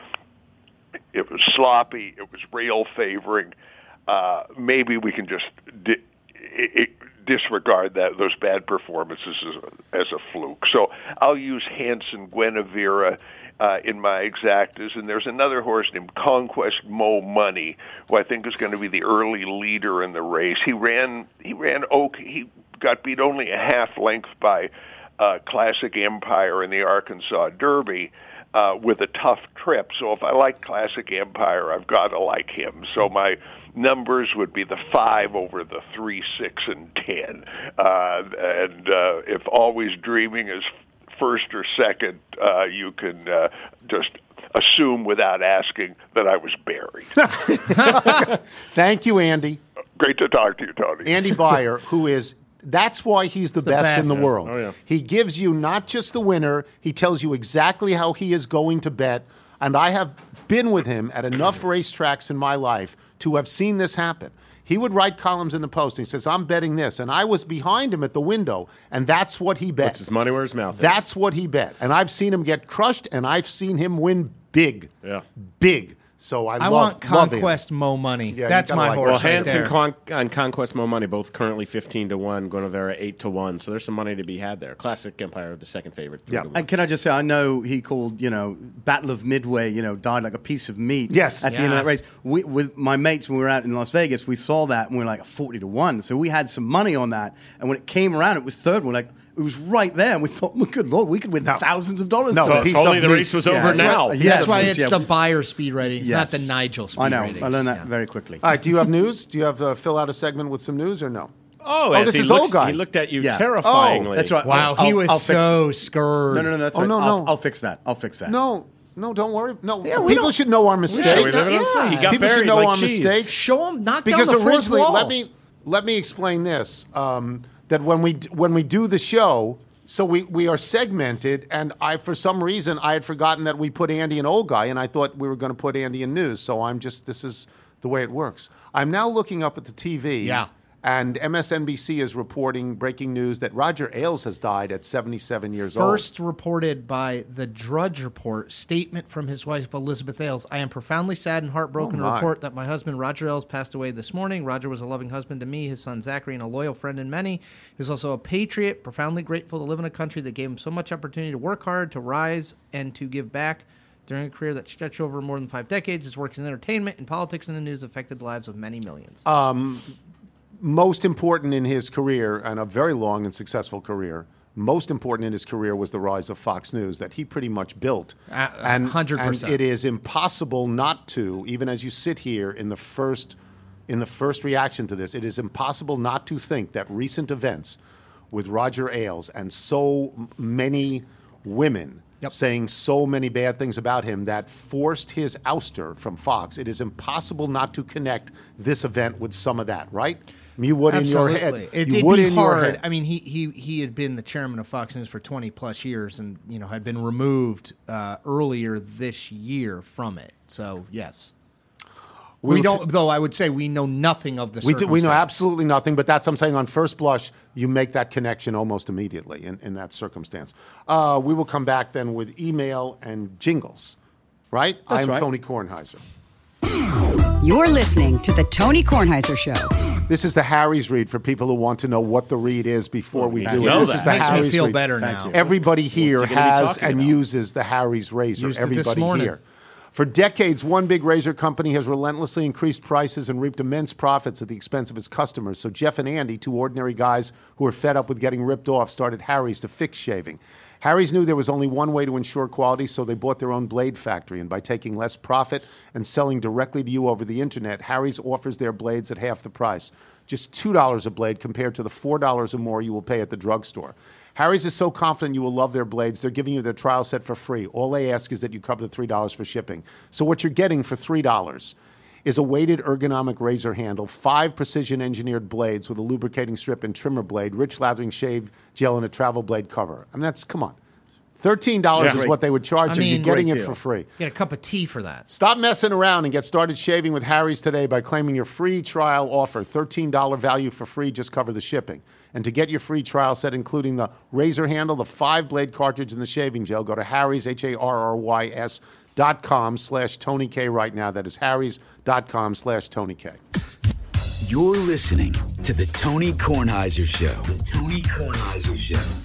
S8: it was sloppy, it was rail favoring. Uh, maybe we can just di- it, disregard that those bad performances as a, as a fluke. So I'll use Hanson Guinevere uh, in my exactas, and there's another horse named Conquest Mo Money, who I think is going to be the early leader in the race. He ran he ran oak. He got beat only a half length by uh, Classic Empire in the Arkansas Derby. Uh, with a tough trip. So if I like Classic Empire, I've got to like him. So my numbers would be the five over the three, six, and ten. Uh, and uh, if Always Dreaming is first or second, uh, you can uh, just assume without asking that I was buried.
S2: Thank you, Andy.
S8: Great to talk to you, Tony.
S2: Andy Beyer, who is... That's why he's the,
S6: the
S2: best,
S6: best
S2: in the world.
S3: Oh, yeah.
S2: He gives you not just the winner, he tells you exactly how he is going to bet. And I have been with him at enough racetracks in my life to have seen this happen. He would write columns in the Post, and he says, I'm betting this. And I was behind him at the window, and that's what he bet.
S3: Puts his money where his mouth is.
S2: That's what he bet. And I've seen him get crushed, and I've seen him win big.
S3: Yeah.
S2: Big. So I,
S6: I
S2: love,
S6: want
S2: love
S6: Conquest Mo Money.
S2: Yeah,
S6: That's
S2: you gotta
S6: my
S2: like-
S6: horse.
S3: Well,
S6: right
S3: Hans
S6: there.
S3: and, Con- and Conquest Mo Money both currently fifteen to one, Guinevere eight to one. So there's some money to be had there. Classic Empire, the second favorite. three
S2: Yeah.
S3: to one.
S5: And can I just say, I know he called, you know, Battle of Midway, you know, died like a piece of meat.
S2: Yes.
S5: At the
S6: Yeah.
S5: end of that race. We, with my mates, when we were out in Las Vegas, we saw that and we were like forty to one. So we had some money on that. And when it came around, it was third. We're like, it was right there. And we thought, well, good Lord, we could win
S2: No.
S5: thousands of dollars.
S2: No,
S5: for
S2: a
S5: it.
S3: If
S2: piece
S3: only
S2: of
S3: the
S2: meat.
S3: race was
S5: Yeah,
S3: over
S5: that's
S3: now.
S5: right.
S6: That's
S5: Yes.
S6: why it's
S5: Yeah.
S6: the Beyer speed ratings,
S5: Yes.
S6: not the Nigel speed
S5: I know.
S6: ratings.
S5: I learned that
S6: Yeah.
S5: very quickly.
S2: All right, do you have news? Do you have uh, fill out a segment with some news or no?
S3: Oh,
S2: Oh,
S3: as
S2: this
S3: he
S2: is
S3: looks,
S2: old guy.
S3: He looked at you
S5: Yeah.
S3: terrifyingly.
S5: Oh, that's right.
S6: Wow,
S5: I'll-
S6: he was
S5: I'll fix
S6: so scared.
S5: No, no, no, that's
S2: Oh,
S5: right.
S2: no,
S5: I'll,
S2: no.
S5: I'll fix that. I'll fix that.
S2: No, no, don't worry. No,
S6: Yeah, we
S2: people
S6: don't-
S2: should know our mistakes.
S3: Yeah, we live in a-
S6: Yeah.
S3: He got
S2: People should
S3: buried
S2: know
S3: like
S2: our
S3: cheese.
S2: mistakes.
S6: Show him, knock
S2: Because
S6: down the fourth
S2: originally,
S6: wall.
S2: let me let me explain this. Um, that when we when we do the show, so we, we are segmented, and I for some reason I had forgotten that we put Andy in old guy, and I thought we were going to put Andy in news. So I'm just this is the way it works. I'm now looking up at the T V.
S6: Yeah.
S2: And M S N B C is reporting breaking news that Roger Ailes has died at seventy-seven years old.
S6: First reported by the Drudge Report, statement from his wife Elizabeth Ailes. I am profoundly sad and heartbroken
S2: Oh,
S6: to
S2: my.
S6: report that my husband Roger Ailes passed away this morning. Roger was a loving husband to me, his son Zachary, and a loyal friend in many. He was also a patriot, profoundly grateful to live in a country that gave him so much opportunity to work hard, to rise, and to give back. During a career that stretched over more than five decades, his work in entertainment, in politics, and in news affected the lives of many millions.
S2: Most important in his career, and a very long and successful career, most important in his career was the rise of Fox News that he pretty much built.
S6: Uh,
S2: and,
S6: one hundred percent.
S2: and it is impossible not to, even as you sit here in the first in the first reaction to this, it is impossible not to think that recent events with Roger Ailes and so m- many women
S6: Yep.
S2: saying so many bad things about him that forced his ouster from Fox, it is impossible not to connect this event with some of that, right? You would
S6: Absolutely.
S2: in your head.
S6: It,
S2: you
S6: it'd
S2: would
S6: be
S2: in your
S6: hard.
S2: head.
S6: I mean, he, he he had been the chairman of Fox News for twenty plus years, and you know had been removed uh, earlier this year from it. So yes, we,
S2: will
S6: don't.
S2: t-
S6: though I would say we know nothing of the.
S2: We, do, we know
S6: circumstance.
S2: absolutely nothing, but that's I'm saying on first blush, you make that connection almost immediately in, in that circumstance. Uh, we will come back then with email and jingles, right?
S5: That's
S2: I'm
S5: right.
S2: Tony Kornheiser.
S1: You're listening to The Tony Kornheiser Show.
S2: This is the Harry's read for people who want to know what the read is before we
S3: I
S2: do it.
S3: know
S2: This
S3: that.
S2: is the
S6: Makes me
S2: Harry's
S6: feel
S2: read.
S6: better
S5: Thank
S6: now.
S5: you.
S2: Everybody here
S3: What's he gonna be
S2: has
S3: talking
S2: and
S3: about?
S2: uses the Harry's razor.
S6: Used it this
S2: Everybody
S6: morning.
S2: here. For decades, one big razor company has relentlessly increased prices and reaped immense profits at the expense of its customers. So Jeff and Andy, two ordinary guys who were fed up with getting ripped off, started Harry's to fix shaving. Harry's knew there was only one way to ensure quality, so they bought their own blade factory. And by taking less profit and selling directly to you over the internet, Harry's offers their blades at half the price. Just two dollars a blade compared to the four dollars or more you will pay at the drugstore. Harry's is so confident you will love their blades, they're giving you their trial set for free. All they ask is that you cover the three dollars for shipping. So what you're getting for three dollars is a weighted ergonomic razor handle, five precision-engineered blades with a lubricating strip and trimmer blade, rich lathering shave gel, and a travel blade cover. I mean, that's, come on. thirteen dollars
S3: Yeah.
S2: is what they would charge
S6: I
S2: you.
S6: mean,
S2: You're getting
S5: great
S2: it
S5: deal.
S2: for free.
S6: Get a cup of tea for that.
S2: Stop messing around and get started shaving with Harry's today by claiming your free trial offer. thirteen dollars value for free, just cover the shipping. And to get your free trial set, including the razor handle, the five-blade cartridge, and the shaving gel, go to Harry's, H A R R Y S, dot com slash Tony K right now. That is Harry's dot com slash Tony K.
S7: You're listening to The Tony Kornheiser Show. The Tony Kornheiser Show.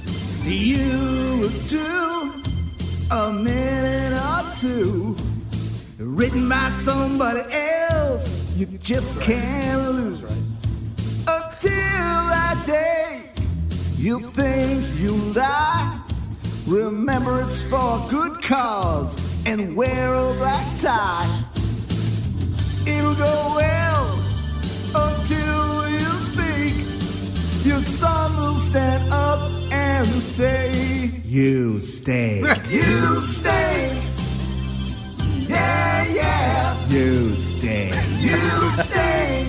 S9: You will do a minute or two, written by somebody else. You just can't lose. Until that day, you think you'll die. Remember, it's for a good cause, and wear a black tie. It'll go well until you speak. Your son will stand up and say, you stay. You stay. Yeah, yeah. You stay. You stay.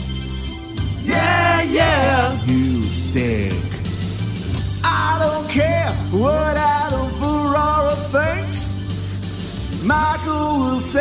S9: Yeah, yeah. You stay. I don't care what Adam Ferrara thinks. Michael will say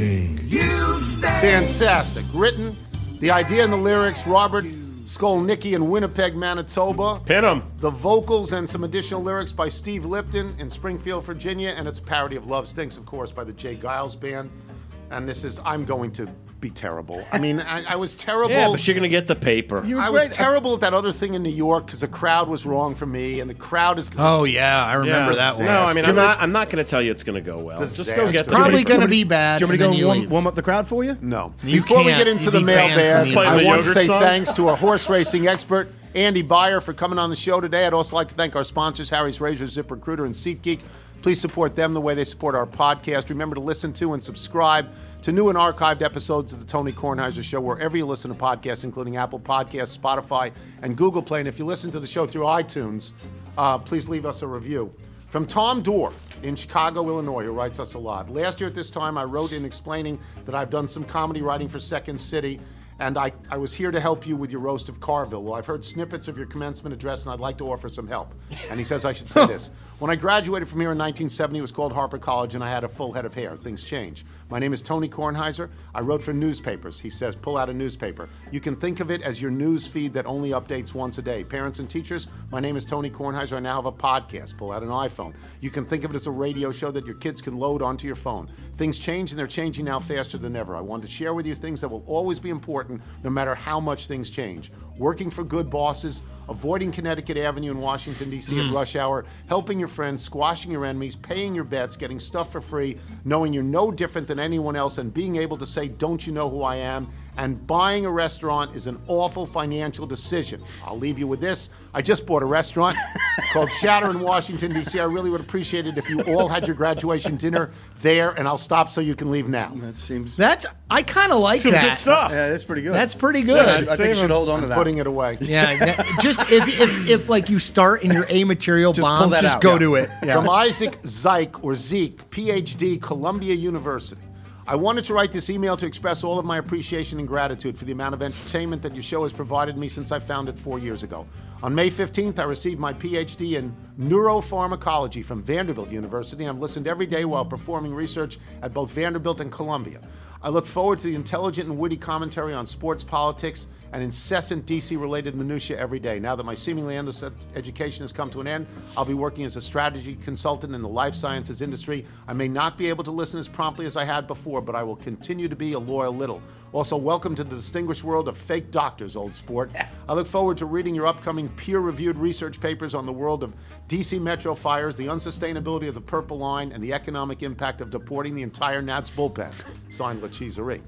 S9: sting. You sting.
S2: Fantastic. Written, the idea and the lyrics, Robert Skolnicki in Winnipeg, Manitoba.
S3: Pin 'em.
S2: The vocals and some additional lyrics by Steve Lipton in Springfield, Virginia, and it's a parody of Love Stinks, of course, by the Jay Giles Band. And this is I'm Going to Be Terrible. I mean, I, I was terrible.
S3: Yeah, but you're going to get the paper.
S5: You were
S2: I was
S5: great.
S2: terrible at that other thing in New York because the crowd was wrong for me, and the crowd is
S6: Oh yeah, I remember
S3: Yeah.
S6: that one.
S3: No, I mean,
S2: Do
S3: I'm
S2: you
S3: not, I'm not going to tell you it's going to go well. Just go
S2: Disaster.
S3: get the
S6: Probably
S3: paper.
S6: going to be bad.
S5: Do you want
S6: and
S5: me
S6: then
S5: to go warm,
S6: leave.
S5: warm up the crowd for you?
S2: No.
S6: You
S2: Before we
S6: can't.
S2: get into
S6: You'd
S2: the
S6: be banned
S2: mailbag,
S6: from the
S3: Play
S2: I
S3: the
S2: want to
S3: yogurt
S2: say
S3: song?
S2: thanks to our horse racing expert, Andy Beyer, for coming on the show today. I'd also like to thank our sponsors, Harry's Razor, ZipRecruiter, and SeatGeek. Please support them the way they support our podcast. Remember to listen to and subscribe to new and archived episodes of the Tony Kornheiser Show wherever you listen to podcasts, including Apple Podcasts, Spotify, and Google Play. And if you listen to the show through iTunes, uh, please leave us a review. From Tom Dorr in Chicago, Illinois, who writes us a lot. Last year at this time, I wrote in explaining that I've done some comedy writing for Second City, and I, I was here to help you with your roast of Carville. Well, I've heard snippets of your commencement address, and I'd like to offer some help. And he says I should say this. When I graduated from here in nineteen seventy, it was called Harper College, and I had a full head of hair. Things change. My name is Tony Kornheiser. I wrote for newspapers. He says, pull out a newspaper. You can think of it as your news feed that only updates once a day. Parents and teachers, my name is Tony Kornheiser. I now have a podcast. Pull out an iPhone. You can think of it as a radio show that your kids can load onto your phone. Things change, and they're changing now faster than ever. I want to share with you things that will always be important, no matter how much things change. Working for good bosses, avoiding Connecticut Avenue in Washington, D C
S3: Mm.
S2: at rush hour, helping your friends, squashing your enemies, paying your bets, getting stuff for free, knowing you're no different than anyone else, and being able to say, don't you know who I am? And buying a restaurant is an awful financial decision. I'll leave you with this. I just bought a restaurant called Chatter in Washington, D C I really would appreciate it if you all had your graduation dinner there, and I'll stop so you can leave now.
S5: That seems.
S6: That's I kind of like
S3: Some
S6: that.
S3: good stuff.
S5: Yeah, that's pretty good.
S6: That's pretty
S5: I,
S6: good.
S5: I think you should hold on to
S2: I'm
S5: that.
S2: putting it away.
S6: Yeah, that- just if, if if like you start in your A material
S5: Just pull
S6: bombs,
S5: that
S6: just
S5: out,
S6: go
S5: yeah.
S6: to it. Yeah.
S2: From Isaac Zeik, or Zeke, P H D, Columbia University. I wanted to write this email to express all of my appreciation and gratitude for the amount of entertainment that your show has provided me since I found it four years ago. On May fifteenth, I received my P H D in neuropharmacology from Vanderbilt University. I'm listened every day while performing research at both Vanderbilt and Columbia. I look forward to the intelligent and witty commentary on sports, politics, and incessant D C-related minutia every day. Now that my seemingly endless ed- education has come to an end, I'll be working as a strategy consultant in the life sciences industry. I may not be able to listen as promptly as I had before, but I will continue to be a loyal little. Also, welcome to the distinguished world of fake doctors, old sport. I look forward to reading your upcoming peer-reviewed research papers on the world of D C Metro fires, the unsustainability of the Purple Line, and the economic impact of deporting the entire Nats bullpen. Signed, Lacheserie.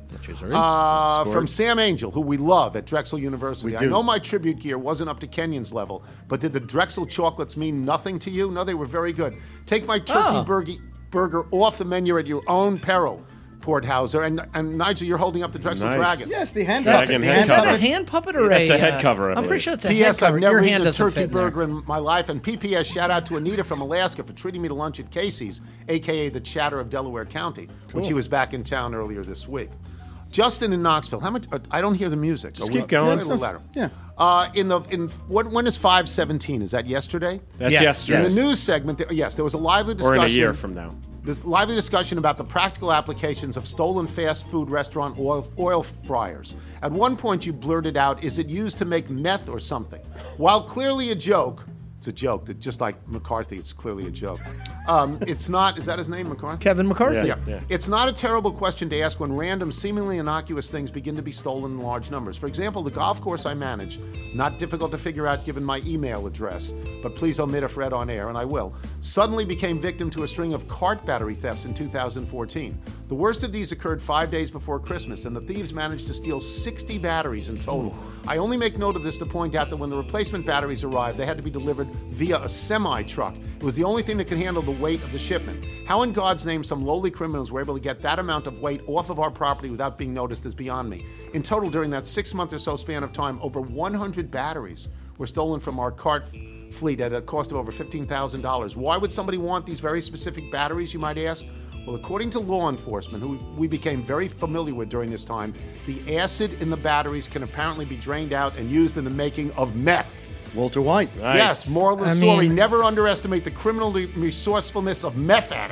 S2: Uh, from Sam Angel, who we love at Drexel University.
S5: We
S2: I
S5: do.
S2: know my tribute gear wasn't up to Kenyon's level, but did the Drexel chocolates mean nothing to you? No, they were very good. Take my turkey
S6: Oh.
S2: burger, burger off the menu at your own peril, Porthauser. And, and Nigel, you're holding up the Drexel
S3: Nice.
S2: Dragon.
S5: Yes, the hand
S3: Dragon
S5: puppet. The
S3: head
S5: hand
S6: Is that a
S3: cover.
S5: puppet.
S6: hand puppet or
S3: That's
S6: a,
S3: a head
S6: uh,
S3: cover, I
S6: I'm pretty
S3: believe.
S6: sure it's a
S2: P
S6: head
S2: S.
S6: cover.
S2: I've never
S6: Your
S2: eaten
S6: hand
S2: a
S6: doesn't
S2: turkey
S6: fit in there.
S2: burger in my life. And P P S, shout out to Anita from Alaska for treating me to lunch at Casey's, a k a the Chatter of Delaware County, when she was back in town earlier this week. Justin in Knoxville. How much? Uh, I don't hear the music.
S3: Just
S2: Are we-
S3: keep going.
S2: a little louder.
S5: Yeah.
S2: Uh, in the in what? When is five seventeen? Is that yesterday?
S3: That's
S6: Yes,
S3: yesterday.
S2: In
S5: yes.
S2: the news segment, there, yes, there was a lively
S3: Or
S2: discussion.
S3: in a year from now.
S2: This lively discussion about the practical applications of stolen fast food restaurant oil, oil fryers. At one point, you blurted out, "Is it used to make meth or something?" While clearly a joke, it's a joke. That just like McCarthy, it's clearly a joke. Um, it's not. Is that his name, McCarthy?
S6: Kevin McCarthy.
S3: Yeah.
S2: Yeah. It's not a terrible question to ask when random, seemingly innocuous things begin to be stolen in large numbers. For example, the golf course I manage, not difficult to figure out given my email address, but please omit if read on air, and I will, suddenly became victim to a string of cart battery thefts in two thousand fourteen. The worst of these occurred five days before Christmas, and the thieves managed to steal sixty batteries in total. I only make note of this to point out that when the replacement batteries arrived, they had to be delivered via a semi-truck. It was the only thing that could handle the weight of the shipment. How in God's name some lowly criminals were able to get that amount of weight off of our property without being noticed is beyond me. In total, during that six-month or so span of time, over one hundred batteries were stolen from our cart fleet at a cost of over fifteen thousand dollars. Why would somebody want these very specific batteries, you might ask? Well, according to law enforcement, who we became very familiar with during this time, the acid in the batteries can apparently be drained out and used in the making of meth.
S5: Walter White.
S3: Nice.
S2: Yes, moral of the
S6: I
S2: story,
S6: mean-
S2: never underestimate the criminal resourcefulness of meth addicts.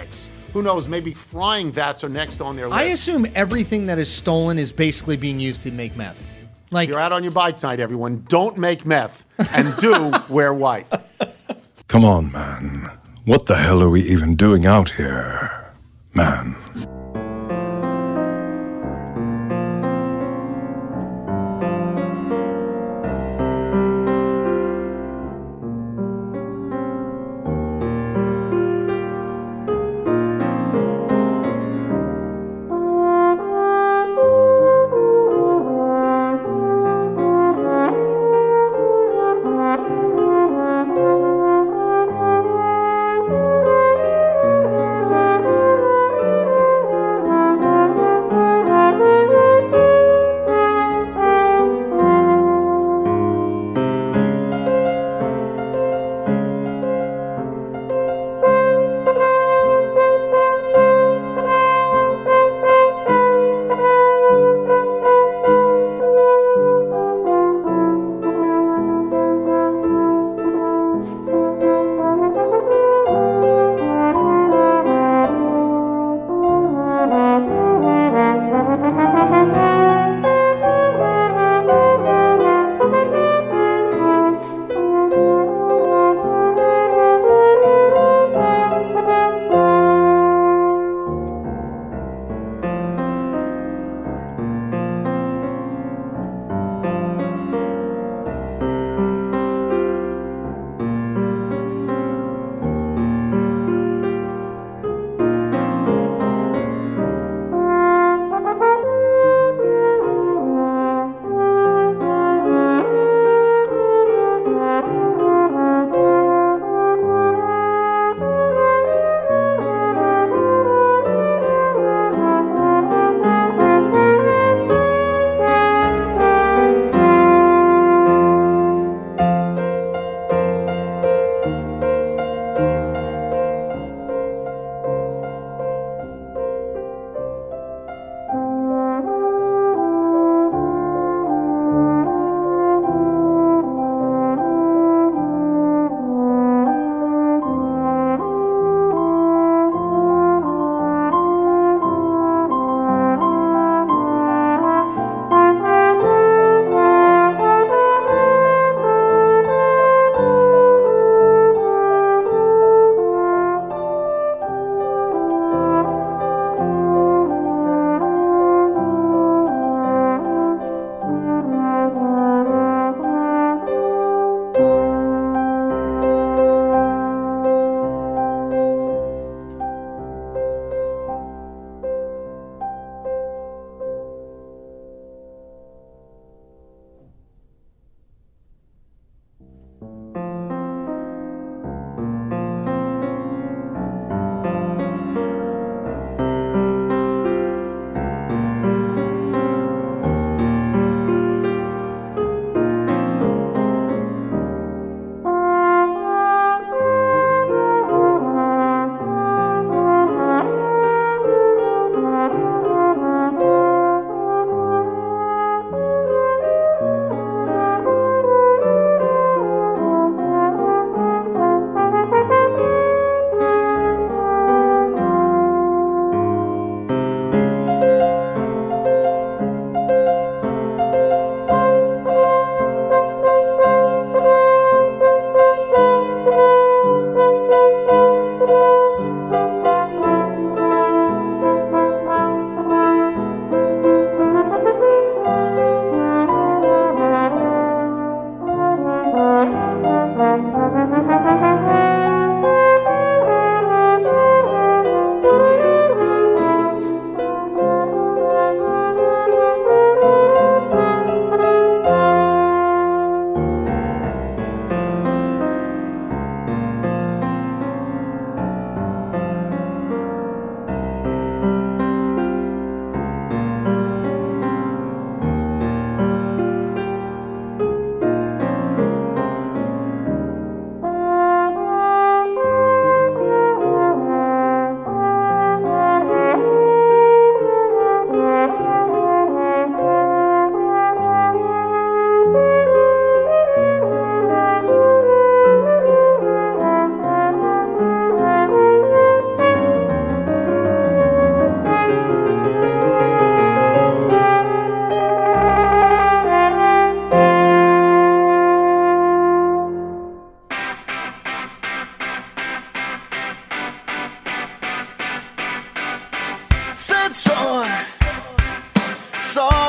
S2: who knows, maybe frying vats are next on their list.
S6: I assume everything that is stolen is basically being used to make meth. Like,
S2: you're out on your bike tonight, everyone. Don't make meth and do wear white.
S10: Come on, man. What the hell are we even doing out here, man?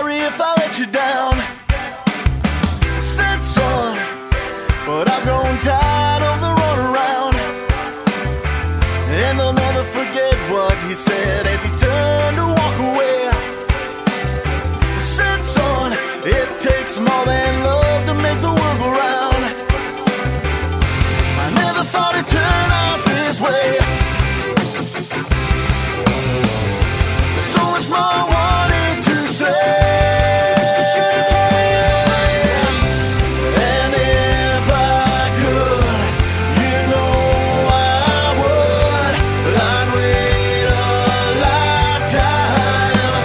S9: sorry if I let you down. I said, son, but I've grown tired of the runaround. And I'll never forget what he said as he turned to walk away. I said, son, it takes more than love to make the world go round. I never thought it'd turn out this way. There's so much more I wanted to say. You should have told me that. And if I could, you know I would. I'd wait a lifetime.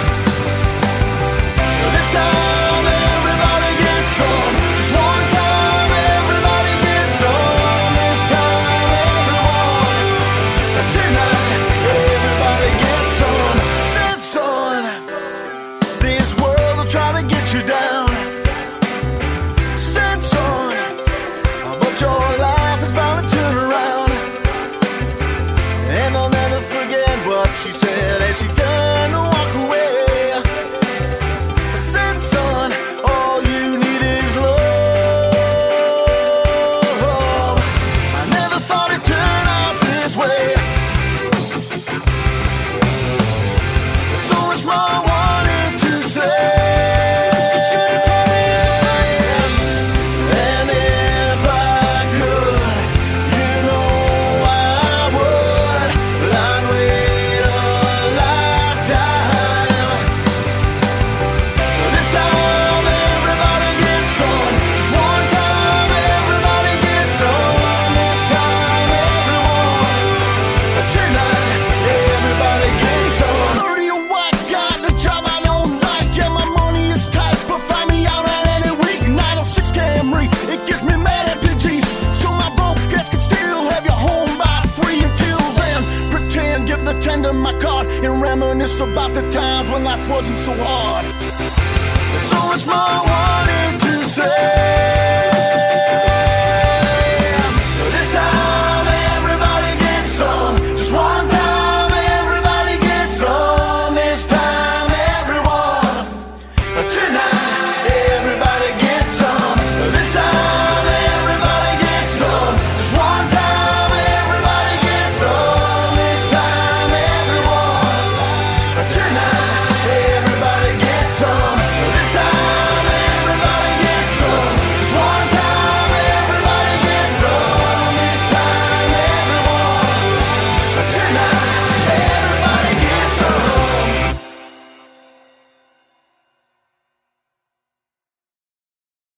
S9: This time everybody gets some. Just one time everybody gets some. This time everyone. Tonight everybody gets some. Said, son, this world will try to get you down. Said, son, but your life is bound to turn around. And I'll never forget what she said as she turned to walk away. I said, son, all you need is love. I never thought it'd turn out this way. There's so much more I wanted to say. You should have told me that. And if I could, you know I would. I'd wait a lifetime. This time everybody gets some. Just one time everybody gets some. This time everyone. Tonight everybody gets some. thirty a white, got the job I don't like. Yeah, my money is tight, but find me out at any weeknight on six Camry. It gives me mad M P Gs, so my broke ass can still have you home by three. Until then, pretend, give the tender my card, and reminisce about the times when life wasn't so hard. There's so much more I